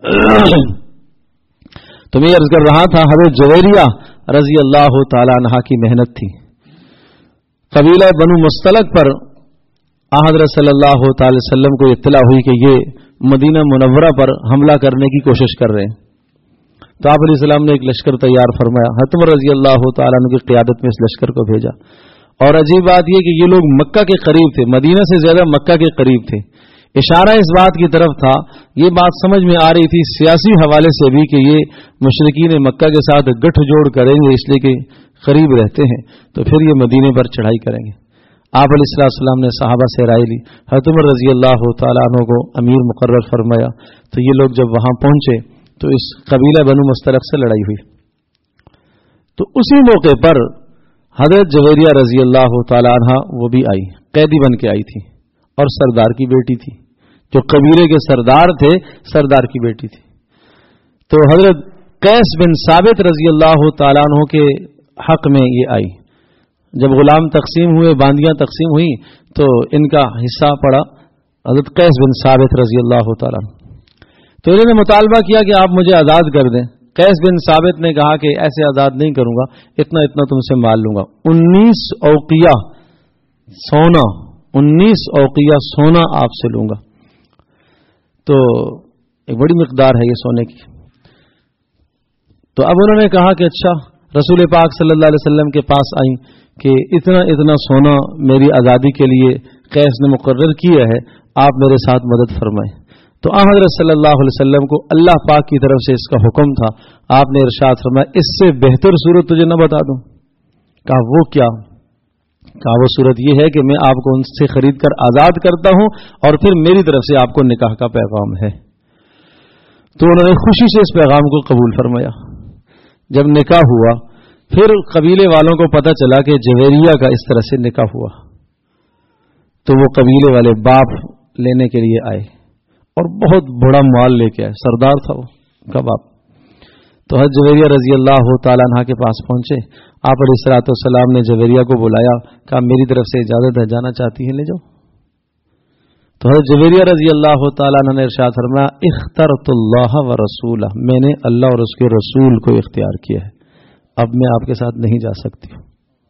تو میں عرض کر رہا تھا حضرت جویریہ رضی اللہ تعالی عنہا کی محنت تھی. قبیلہ بنو مستلق پر حضرت صلی اللہ تعالی وسلم کو اطلاع ہوئی کہ یہ مدینہ منورہ پر حملہ کرنے کی کوشش کر رہے ہیں. تو آپ علیہ السلام نے ایک لشکر تیار فرمایا. حضرت عمر رضی اللہ تعالیٰ عنہ کی قیادت میں اس لشکر کو بھیجا. اور عجیب بات یہ کہ یہ لوگ مکہ کے قریب تھے, مدینہ سے زیادہ مکہ کے قریب تھے. اشارہ اس بات کی طرف تھا, یہ بات سمجھ میں آ رہی تھی سیاسی حوالے سے بھی کہ یہ مشرکین مکہ کے ساتھ گٹھ جوڑ کریں گے اس لیے کہ قریب رہتے ہیں تو پھر یہ مدینے پر چڑھائی کریں گے. آپ علیہ السلام نے صحابہ سے رائے لی. حضرت عمر رضی اللہ تعالیٰ عنہ کو امیر مقرر فرمایا. تو یہ لوگ جب وہاں پہنچے تو اس قبیلہ بنو مستلق سے لڑائی ہوئی. تو اسی موقع پر حضرت جویریہ رضی اللہ تعالیٰ عنہ وہ بھی آئی, قیدی بن کے آئی تھی اور سردار کی بیٹی تھی. جو قبیلے کے سردار تھے سردار کی بیٹی تھی. تو حضرت قیس بن ثابت رضی اللہ تعالیٰ عنہ کے حق میں یہ آئی. جب غلام تقسیم ہوئے, باندیاں تقسیم ہوئی تو ان کا حصہ پڑا حضرت قیس بن ثابت رضی اللہ تعالیٰ. تو انہوں نے مطالبہ کیا کہ آپ مجھے آزاد کر دیں. قیس بن ثابت نے کہا کہ ایسے آزاد نہیں کروں گا, اتنا اتنا تم سے مال لوں گا. انیس اوقیہ سونا, انیس اوقیہ سونا آپ سے لوں گا. تو ایک بڑی مقدار ہے یہ سونے کی. تو اب انہوں نے کہا کہ اچھا, رسول پاک صلی اللہ علیہ وسلم کے پاس آئیں کہ اتنا اتنا سونا میری آزادی کے لیے قیس نے مقرر کیا ہے آپ میرے ساتھ مدد فرمائیں. تو آن حضرت صلی اللہ علیہ وسلم کو اللہ پاک کی طرف سے اس کا حکم تھا. آپ نے ارشاد فرمایا اس سے بہتر صورت تجھے نہ بتا دوں؟ کہا وہ کیا؟ کہا وہ صورت یہ ہے کہ میں آپ کو ان سے خرید کر آزاد کرتا ہوں اور پھر میری طرف سے آپ کو نکاح کا پیغام ہے. تو انہوں نے خوشی سے اس پیغام کو قبول فرمایا. جب نکاح ہوا پھر قبیلے والوں کو پتہ چلا کہ جویریہ کا اس طرح سے نکاح ہوا، تو وہ قبیلے والے باپ لینے کے لیے آئے اور بہت بڑا مال لے کے آئے. سردار تھا وہ کا باپ. تو حضرت جویریہ رضی اللہ تعالیٰ عنہ کے پاس پہنچے. آپ علیہ الصلوۃ والسلام نے جویریہ کو بلایا، کہا میری طرف سے اجازت ہے، جانا چاہتی ہے لے جاؤ. تو حضرت جویریہ رضی اللہ تعالیٰ عنہ نے ارشاد فرمایا اخترت اللہ و رسولہ، میں نے اللہ اور اس کے رسول کو اختیار کیا ہے، اب میں آپ کے ساتھ نہیں جا سکتی ہوں،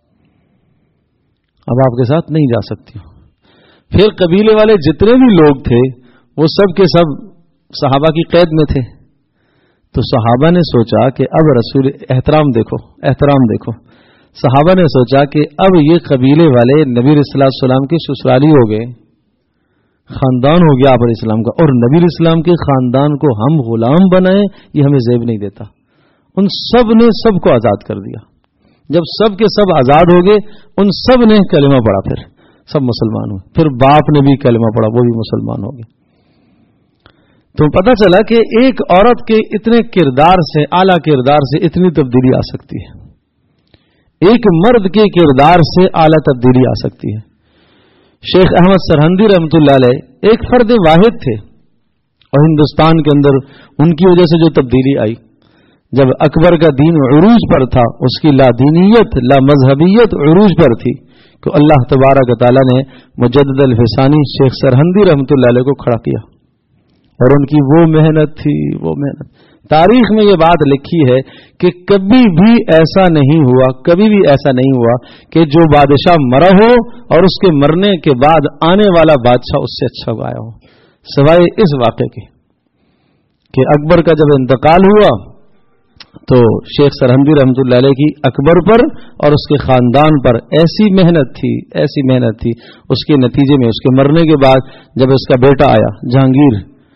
اب آپ کے ساتھ نہیں جا سکتی ہوں. پھر قبیلے والے جتنے بھی لوگ تھے وہ سب کے سب صحابہ کی قید میں تھے. تو صحابہ نے سوچا کہ اب رسول احترام دیکھو احترام دیکھو صحابہ نے سوچا کہ اب یہ قبیلے والے نبی علیہ الصلوۃ والسلام کے سسرالی ہو گئے، خاندان ہو گیا آپ علیہ السلام کا، اور نبی علیہ السلام کے خاندان کو ہم غلام بنائیں یہ ہمیں زیب نہیں دیتا. ان سب نے سب کو آزاد کر دیا. جب سب کے سب آزاد ہو گئے ان سب نے کلمہ پڑھا، پھر سب مسلمان ہوئے. پھر باپ نے بھی کلمہ پڑھا، وہ بھی مسلمان ہو گئے. تو پتہ چلا کہ ایک عورت کے اتنے کردار سے، اعلیٰ کردار سے اتنی تبدیلی آ سکتی ہے، ایک مرد کے کردار سے اعلیٰ تبدیلی آ سکتی ہے. شیخ احمد سرہندی رحمۃ اللہ علیہ ایک فرد واحد تھے، اور ہندوستان کے اندر ان کی وجہ سے جو تبدیلی آئی، جب اکبر کا دین عروج پر تھا، اس کی لا دینیت لا مذہبیت عروج پر تھی، تو اللہ تبارک تعالیٰ نے مجدد الفسانی شیخ سرہندی رحمۃ اللہ علیہ کو کھڑا کیا. اور ان کی وہ محنت تھی، وہ محنت. تاریخ میں یہ بات لکھی ہے کہ کبھی بھی ایسا نہیں ہوا کبھی بھی ایسا نہیں ہوا کہ جو بادشاہ مرا ہو اور اس کے مرنے کے بعد آنے والا بادشاہ اس سے اچھا گایا ہو، سوائے اس واقعے کے کہ اکبر کا جب انتقال ہوا تو شیخ سرہندی رحمۃ اللہ علیہ کی اکبر پر اور اس کے خاندان پر ایسی محنت تھی ایسی محنت تھی اس کے نتیجے میں اس کے مرنے کے بعد جب اس کا بیٹا آیا جہانگیر،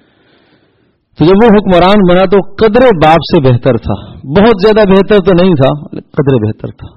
تو جب وہ حکمران بنا تو قدر باپ سے بہتر تھا. بہت زیادہ بہتر تو نہیں تھا، قدر بہتر تھا،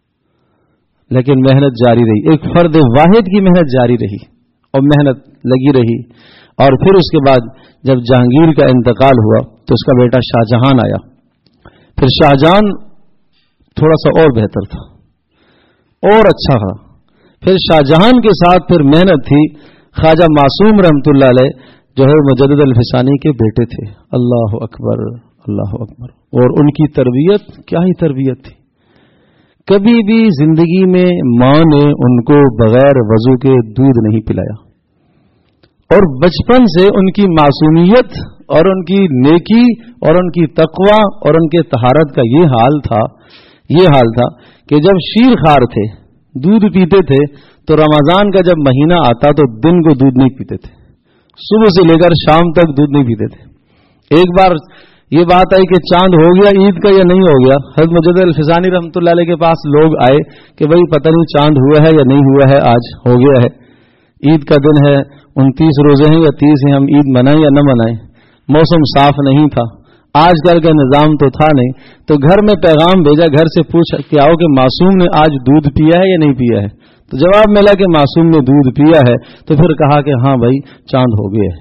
لیکن محنت جاری رہی. ایک فرد واحد کی محنت جاری رہی اور محنت لگی رہی. اور پھر اس کے بعد جب جہانگیر کا انتقال ہوا تو اس کا بیٹا شاہ جہان آیا. پھر شاہ جہان تھوڑا سا اور بہتر تھا اور اچھا تھا. پھر شاہ جہان کے ساتھ پھر محنت تھی. خواجہ معصوم رحمۃ اللہ علیہ جو ہے مجدد الفسانی کے بیٹے تھے. اللہ اکبر اللہ اکبر. اور ان کی تربیت کیا ہی تربیت تھی. کبھی بھی زندگی میں ماں نے ان کو بغیر وضو کے دودھ نہیں پلایا، اور بچپن سے ان کی معصومیت اور ان کی نیکی اور ان کی تقوی اور ان کے طہارت کا یہ حال تھا یہ حال تھا کہ جب شیر خوار تھے، دودھ پیتے تھے، تو رمضان کا جب مہینہ آتا تو دن کو دودھ نہیں پیتے تھے، صبح سے لے کر شام تک دودھ نہیں پیتے تھے. ایک بار یہ بات آئی کہ چاند ہو گیا عید کا یا نہیں ہو گیا. حضرت مجدد الفسانی رحمۃ اللہ علیہ کے پاس لوگ آئے کہ بھائی پتہ نہیں چاند ہوا ہے یا نہیں ہوا ہے، آج ہو گیا ہے، عید کا دن ہے، انتیس روزے ہیں یا تیس ہیں، ہم عید منائیں یا نہ منائیں. موسم صاف نہیں تھا، آج کل کا نظام تو تھا نہیں. تو گھر میں پیغام بھیجا، گھر سے پوچھ کے آؤ کہ معصوم نے آج دودھ پیا ہے یا نہیں پیا ہے. تو جواب ملا کہ معصوم نے دودھ پیا ہے. تو پھر کہا کہ ہاں بھائی چاند ہو گیا ہے،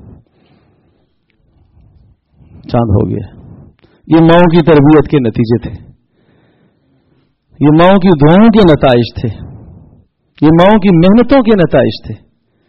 چاند ہو گیا. یہ ماؤں کی تربیت کے نتیجے تھے، یہ ماؤں کی دعاؤں کے نتائج تھے، یہ ماؤں کی محنتوں کے نتائج تھے.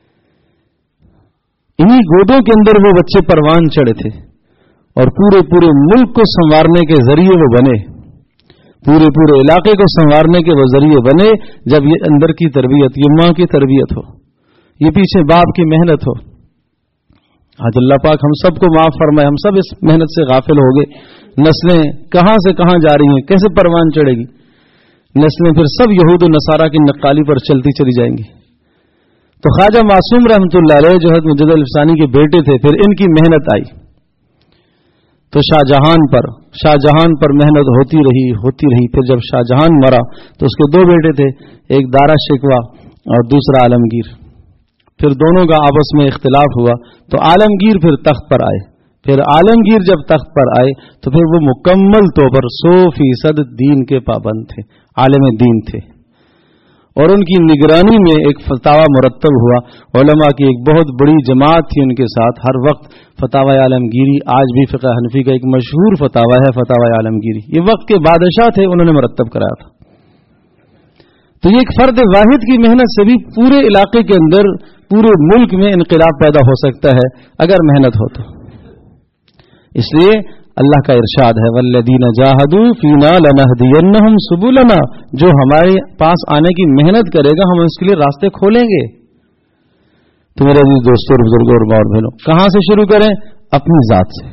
انہی گودوں کے اندر وہ بچے پروان چڑھے تھے اور پورے پورے ملک کو سنوارنے کے ذریعے وہ بنے، پورے پورے علاقے کو سنوارنے کے وہ ذریعے بنے. جب یہ اندر کی تربیت، یہ ماں کی تربیت ہو، یہ پیچھے باپ کی محنت ہو. آج اللہ پاک ہم سب کو معاف فرمائے، ہم سب اس محنت سے غافل ہو گئے. نسلیں کہاں سے کہاں جا رہی ہیں، کیسے پروان چڑھے گی نسلیں؟ پھر سب یہود و نصارہ کی نقالی پر چلتی چلی جائیں گی. تو خواجہ معصوم رحمۃ اللہ علیہ جو حضرت مجدد الفسانی کے بیٹے تھے، پھر ان کی محنت آئی تو شاہ جہان پر شاہ جہان پر محنت ہوتی رہی ہوتی رہی. پھر جب شاہ جہان مرا تو اس کے دو بیٹے تھے، ایک دارا شکوہ اور دوسرا عالمگیر. پھر دونوں کا آپس میں اختلاف ہوا تو عالمگیر پھر تخت پر آئے. پھر عالمگیر جب تخت پر آئے تو پھر وہ مکمل طور پر سو فیصد دین کے پابند تھے، عالم دین تھے، اور ان کی نگرانی میں ایک فتاوی مرتب ہوا. علماء کی ایک بہت بڑی جماعت تھی ان کے ساتھ ہر وقت. فتاوی عالمگیری آج بھی فقہ حنفی کا ایک مشہور فتاوی ہے، فتاوی عالمگیری. یہ وقت کے بادشاہ تھے، انہوں نے مرتب کرایا تھا. تو یہ ایک فرد واحد کی محنت سے بھی پورے علاقے کے اندر، پورے ملک میں انقلاب پیدا ہو سکتا ہے اگر محنت ہو تو. اس لیے اللہ کا ارشاد ہے والذین جاہدوا فینا لنہدینہم سبلنا، جو ہمارے پاس آنے کی محنت کرے گا ہم اس کے لیے راستے کھولیں گے. تو میرے عزیز دوستوں اور بزرگوں اور ماں اور بہنوں، کہاں سے شروع کریں؟ اپنی ذات سے،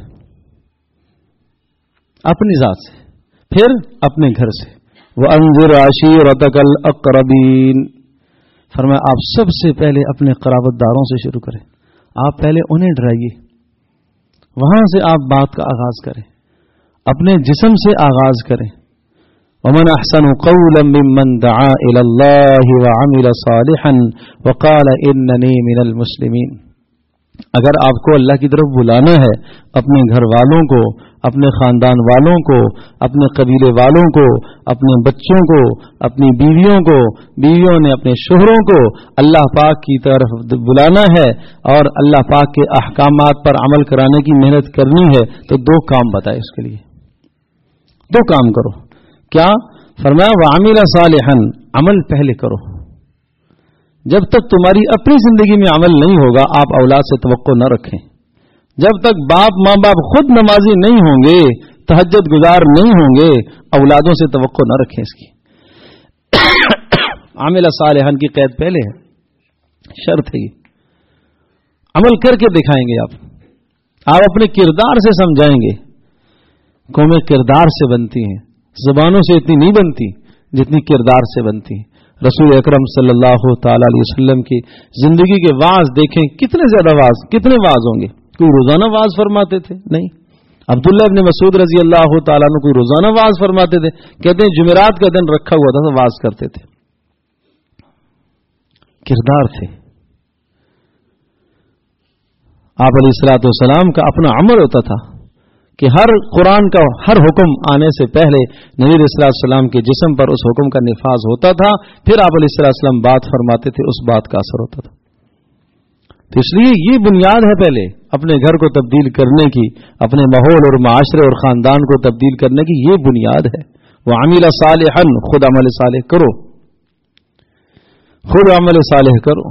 اپنی ذات سے، پھر اپنے گھر سے. وانذر عشیرتک الاقربین، فرمایا آپ سب سے پہلے اپنے قرابت داروں سے شروع کریں. آپ پہلے انہیں ڈرائیے، وہاں سے آپ بات کا آغاز کریں، اپنے جسم سے آغاز کریں. ومن احسن قولا ممن دعا الى الله وعمل صالحا وقال انني من المسلمين. اگر آپ کو اللہ کی طرف بلانا ہے، اپنے گھر والوں کو، اپنے خاندان والوں کو، اپنے قبیلے والوں کو، اپنے بچوں کو، اپنی بیویوں کو، بیویوں نے اپنے شوہروں کو اللہ پاک کی طرف بلانا ہے اور اللہ پاک کے احکامات پر عمل کرانے کی محنت کرنی ہے، تو دو کام بتائے اس کے لیے. دو کام کرو. کیا؟ فرمایا وعمل صالحا، عمل پہلے کرو. جب تک تمہاری اپنی زندگی میں عمل نہیں ہوگا آپ اولاد سے توقع نہ رکھیں. جب تک باپ ماں باپ خود نمازی نہیں ہوں گے، تہجد گزار نہیں ہوں گے، اولادوں سے توقع نہ رکھیں اس کی. عامل صالحا کی قید پہلے ہے، شرط ہے. یہ عمل کر کے دکھائیں گے آپ آپ اپنے کردار سے سمجھائیں گے. قومیں کردار سے بنتی ہیں، زبانوں سے اتنی نہیں بنتی جتنی کردار سے بنتی. رسول اکرم صلی اللہ تعالی علیہ وسلم کی زندگی کے واعظ دیکھیں، کتنے زیادہ واعظ، کتنے واعظ ہوں گے. کوئی روزانہ واعظ فرماتے تھے؟ نہیں. عبداللہ ابن مسعود رضی اللہ تعالیٰ عنہ کوئی روزانہ واعظ فرماتے تھے؟ کہتے ہیں جمعرات کا دن رکھا ہوا تھا تو واعظ کرتے تھے. کردار تھے. آپ علیہ الصلوۃ والسلام کا اپنا عمل ہوتا تھا کہ ہر قرآن کا ہر حکم آنے سے پہلے نبی علیہ الصلوۃ والسلام کے جسم پر اس حکم کا نفاذ ہوتا تھا، پھر آپ علیہ الصلوۃ والسلام بات فرماتے تھے، اس بات کا اثر ہوتا تھا. تو اس لیے یہ بنیاد ہے پہلے اپنے گھر کو تبدیل کرنے کی، اپنے ماحول اور معاشرے اور خاندان کو تبدیل کرنے کی، یہ بنیاد ہے. وعمل صالحا، خود عمل صالح کرو، خود عمل صالح کرو.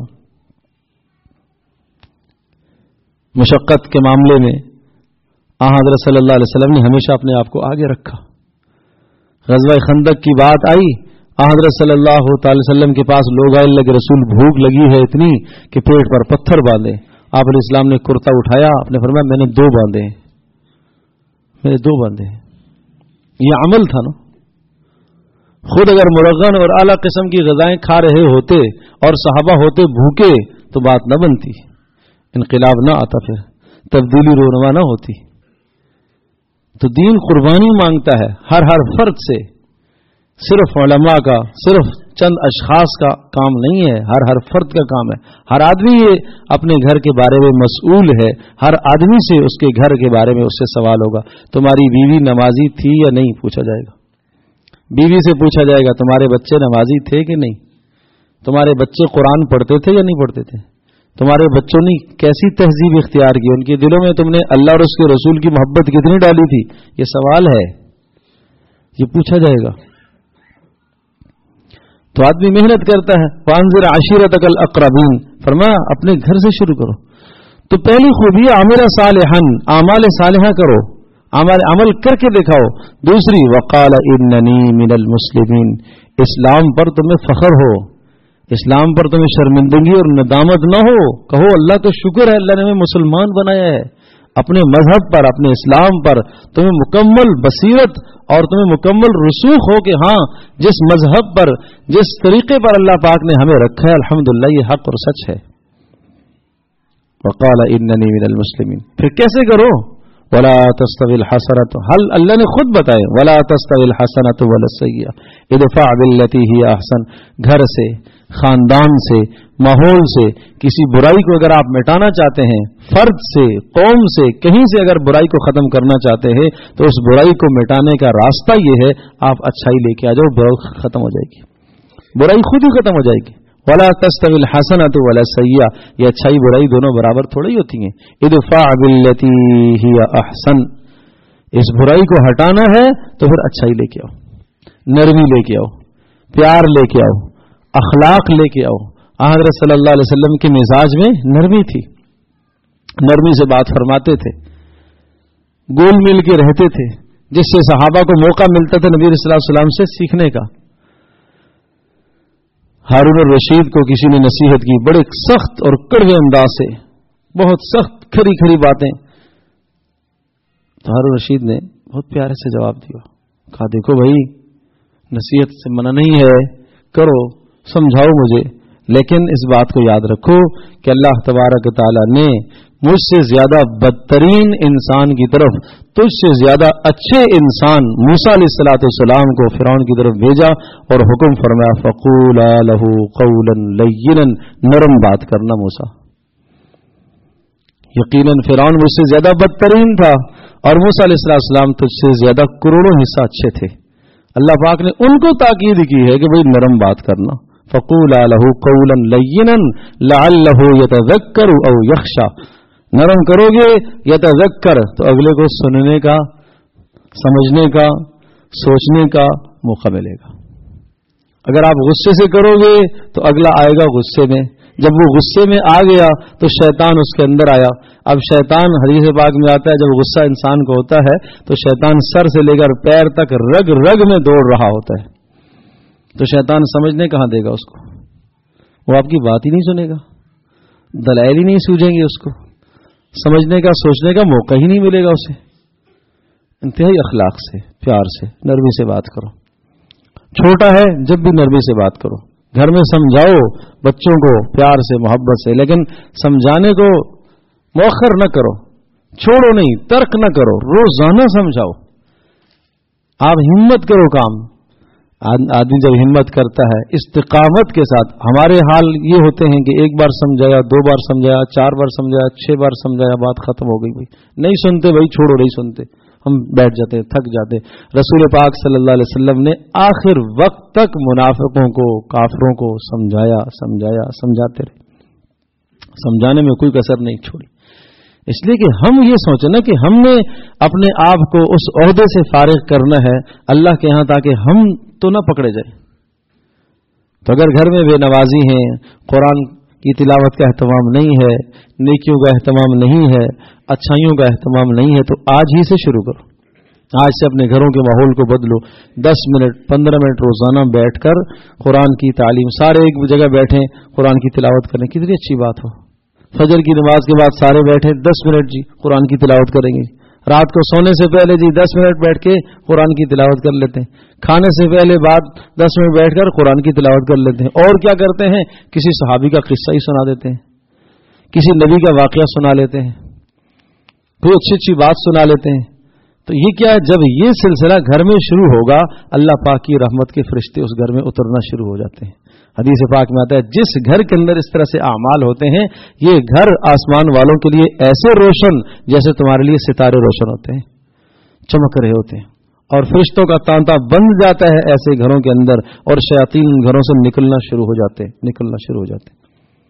مشقت کے معاملے میں آن حضرت صلی اللہ علیہ وسلم نے ہمیشہ اپنے آپ کو آگے رکھا. غزوہ خندق کی بات آئی، آن حضرت صلی اللہ تعالی وسلم کے پاس لوگ آئے، لگے رسول بھوک لگی ہے اتنی کہ پیٹ پر پتھر باندھے. آپ علیہ السلام نے کرتا اٹھایا، آپ نے فرمایا میں نے دو باندھے ہیں، میں نے دو باندھے ہیں. یہ عمل تھا نا. خود اگر مرغن اور اعلیٰ قسم کی غذائیں کھا رہے ہوتے اور صحابہ ہوتے بھوکے تو بات نہ بنتی، انقلاب نہ آتا، پھر تبدیلی رونما نہ ہوتی. تو دین قربانی مانگتا ہے ہر ہر فرد سے. صرف علماء کا، صرف چند اشخاص کا کام نہیں ہے، ہر ہر فرد کا کام ہے. ہر آدمی یہ اپنے گھر کے بارے میں مسئول ہے. ہر آدمی سے اس کے گھر کے بارے میں اس سے سوال ہوگا. تمہاری بیوی نمازی تھی یا نہیں پوچھا جائے گا. بیوی سے پوچھا جائے گا تمہارے بچے نمازی تھے کہ نہیں، تمہارے بچے قرآن پڑھتے تھے یا نہیں پڑھتے تھے، تمہارے بچوں نے کیسی تہذیب اختیار کی، ان کے دلوں میں تم نے اللہ اور اس کے رسول کی محبت کتنی ڈالی تھی. یہ سوال ہے، یہ پوچھا جائے گا. تو آدمی محنت کرتا ہے. وانذر عشیرتک الاقربین، فرمایا اپنے گھر سے شروع کرو. تو پہلی خوبی عامل صالحا، اعمال صالحہ کرو، عمل عمل کر کے دکھاؤ. دوسری وقال اننی من المسلمین، اسلام پر تمہیں فخر ہو، اسلام پر تمہیں شرمندگی اور ندامت نہ ہو. کہو اللہ کا شکر ہے، اللہ نے ہمیں مسلمان بنایا ہے. اپنے مذہب پر، اپنے اسلام پر تمہیں مکمل بصیرت اور تمہیں مکمل رسوخ ہو کہ ہاں جس مذہب پر، جس طریقے پر اللہ پاک نے ہمیں رکھا ہے الحمدللہ یہ حق اور سچ ہے. وقال اننی من المسلمین. پھر کیسے کرو؟ ولا تستوی الحسنۃ، حل اللہ نے خود بتائے، ولا تستوی الحسنۃ ولا السیئۃ ادفع بالتی ہی احسن. گھر سے، خاندان سے, ماحول سے किसी बुराई को अगर आप मिटाना चाहते हैं, फर्द से, कौम से, कहीं से अगर बुराई को खत्म करना चाहते हैं तो उस बुराई को मिटाने का रास्ता ये है आप अच्छाई लेके आ जाओ, बुराई खत्म हो जाएगी, बुराई खुद ही खत्म हो जाएगी. वला तस्तविल हसनतु वला सय्या, ये अच्छाई बुराई दोनों बराबर थोड़ी होती हैं. इदफा बिल्लती हिया अहसन, इस बुराई को हटाना है तो फिर अच्छाई लेके आओ, नरमी लेके आओ, प्यार लेके आओ, अखलाक लेके आओ. हज़रत सल्लल्लाहु अलैहि वसल्लम के मिजाज में नरमी थी, नरमी से बात फरमाते थे, गोल मिल के रहते थे, जिससे सहाबा को मौका मिलता था नबी सल्लल्लाहु अलैहि वसल्लम से सीखने का. हारून रशीद को किसी ने नसीहत की बड़े सख्त और कड़वे अंदाज से, बहुत सख्त खरी खरी बातें, तो हारून रशीद ने बहुत प्यारे से जवाब दिया, कहा देखो भाई नसीहत से मना नहीं है, करो, समझाओ मुझे, लेकिन इस बात को याद रखो कि अल्लाह तबारक तआला ने मुझसे ज्यादा बदतरीन इंसान की तरफ तुझसे ज्यादा अच्छे इंसान मूसा अलैहिस्सलाम को फिरौन की तरफ भेजा और हुक्म फरमाया फक़ूला लहू क़ौलन लय्यिनन, नरम बात करना मूसा. यकीनन फिरौन मुझसे ज्यादा बदतरीन था और मूसा अलैहिस्सलाम तुझसे ज्यादा करोड़ों हिस्सा अच्छे थे. अल्लाह पाक ने उनको ताकीद की है कि भाई नरम बात करना. फ़क़ूला लहू क़ौलन लय्यिनन लअल्लहु यतज़क्करु औ यख़्शा, नरम करोगे यतज़क्कर तो अगले को सुनने का, समझने का, सोचने का मौका मिलेगा. अगर आप गुस्से से करोगे तो अगला आएगा गुस्से में, जब वो गुस्से में आ गया तो शैतान उसके अंदर आया. अब शैतान हदीस पाक में आता है जब गुस्सा इंसान को होता है तो शैतान सर से लेकर पैर तक रग रग में दौड़ रहा होता है, तो शैतान समझने कहां देगा उसको, वो आपकी बात ही नहीं सुनेगा, दलाइल ही नहीं सूझेंगे उसको, समझने का सोचने का मौका ही नहीं मिलेगा उसे. इंतहाई अखलाक से, प्यार से, नरमी से बात करो. छोटा है जब भी नरमी से बात करो. घर में समझाओ बच्चों को प्यार से, मोहब्बत से, लेकिन समझाने को मौखर न करो, छोड़ो नहीं, तर्क न करो, रोजाना समझाओ. आप हिम्मत करो काम. आदमी जब हिम्मत करता है इस्तिकामत के साथ, हमारे हाल ये होते हैं कि एक बार समझाया, दो बार समझाया, चार बार समझाया, छह बार समझाया, बात खत्म हो गई, भाई नहीं सुनते, भाई छोड़ो, नहीं सुनते, हम बैठ जाते, थक जाते. रसूल पाक सल्लल्लाहु अलैहि वसल्लम ने आखिर वक्त तक मुनाफिकों को, काफिरों को समझाया, समझाया, समझाते रहे, समझाने में कोई कसर नहीं छोड़ी. इसलिए कि हम ये सोचें ना कि हमने अपने आप को उस ओहदे से फारिग करना है अल्लाह के यहां ताकि हम तो ना पकड़े जाए. तो अगर घर में बेनवाजी हैं, कुरान की तिलावत का एहतमाम नहीं है, नेकियों का एहतमाम नहीं है, अच्छाइयों का एहतमाम नहीं है, तो आज ही से शुरू करो. आज से अपने घरों के माहौल को बदलो. दस मिनट पंद्रह मिनट रोजाना बैठकर कुरान की तालीम, सारे एक जगह बैठें, कुरान की तिलावत करें, कितनी अच्छी बात हो. फजर की नमाज के बाद सारे बैठे दस मिनट जी कुरान की तिलावत करेंगे. रात को सोने से पहले जी दस मिनट बैठ के कुरान की तिलावत कर लेते हैं. खाने से पहले बाद दस मिनट बैठकर कुरान की तिलावत कर लेते हैं. और क्या करते हैं, किसी सहाबी का किस्सा ही सुना देते हैं, किसी नबी का वाकया सुना लेते हैं, कोई अच्छी अच्छी बात सुना लेते हैं. तो ये क्या है, जब ये सिलसिला घर में शुरू होगा अल्लाह पाक की रहमत के फरिश्ते उस घर में उतरना शुरू हो जाते हैं. हदीस पाक में आता है जिस घर के अंदर इस तरह से आमाल होते हैं ये घर आसमान वालों के लिए ऐसे रोशन जैसे तुम्हारे लिए सितारे रोशन होते हैं, चमक रहे होते हैं, और फरिश्तों का तांता बंद जाता है ऐसे घरों के अंदर, और शयातीन घरों से निकलना शुरू हो जाते निकलना शुरू हो जाते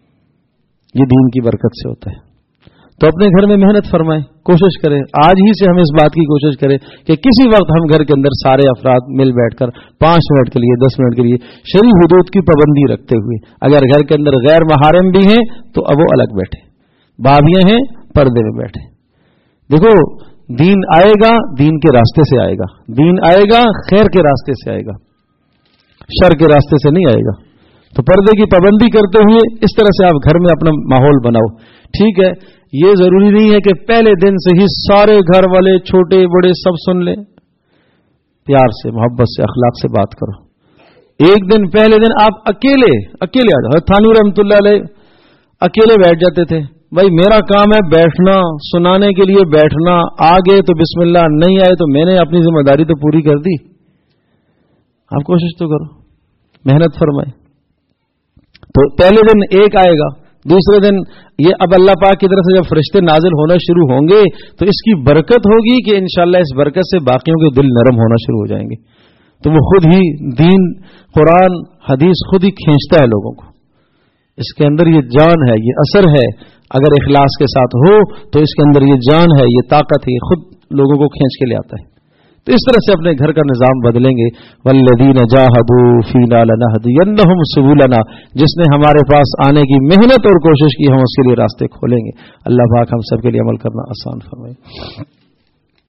ये दीन की बरकत से होता है. तो अपने घर में मेहनत फरमाएं, कोशिश करें, आज ही से हम इस बात की कोशिश करें कि किसी वक्त हम घर के अंदर सारे अफराद मिल बैठकर पांच मिनट के लिए, दस मिनट के लिए शरई हुदूद की पाबंदी रखते हुए, अगर घर के अंदर गैर महारम भी हैं तो अब वो अलग बैठे, भाभियां हैं पर्दे में बैठे. देखो दीन आएगा, दीन के रास्ते से आएगा, दीन आएगा खैर के रास्ते से आएगा, शर के रास्ते से नहीं आएगा. तो पर्दे की पाबंदी करते हुए इस तरह से आप घर में अपना माहौल बनाओ. ठीक है, ये जरूरी नहीं है कि पहले दिन से ही सारे घर वाले छोटे बड़े सब सुन लें. प्यार से, मोहब्बत से, अखलाक से बात करो. एक दिन पहले दिन आप अकेले अकेले आ जाओ. थानवी रहमतुल्लाह अलैह अकेले बैठ जाते थे, भाई मेरा काम है बैठना, सुनाने के लिए बैठना, आ गए तो बिस्मिल्लाह, नहीं आए तो मैंने अपनी जिम्मेदारी तो पूरी कर दी. आप कोशिश तो करो, मेहनत फरमाए. تو پہلے دن ایک آئے گا، دوسرے دن یہ اب اللہ پاک کی طرف سے جب فرشتے نازل ہونا شروع ہوں گے تو اس کی برکت ہوگی کہ انشاءاللہ اس برکت سے باقیوں کے دل نرم ہونا شروع ہو جائیں گے. تو وہ خود ہی دین، قرآن، حدیث خود ہی کھینچتا ہے لوگوں کو. اس کے اندر یہ جان ہے، یہ اثر ہے. اگر اخلاص کے ساتھ ہو تو اس کے اندر یہ جان ہے، یہ طاقت ہے، یہ خود لوگوں کو کھینچ کے لے آتا ہے. تو اس طرح سے اپنے گھر کا نظام بدلیں گے. والذین جاہدوا فینا لنہدینہم سبلنا، جس نے ہمارے پاس آنے کی محنت اور کوشش کی ہم اس کے لیے راستے کھولیں گے. اللہ پاک ہم سب کے لیے عمل کرنا آسان فرمائے.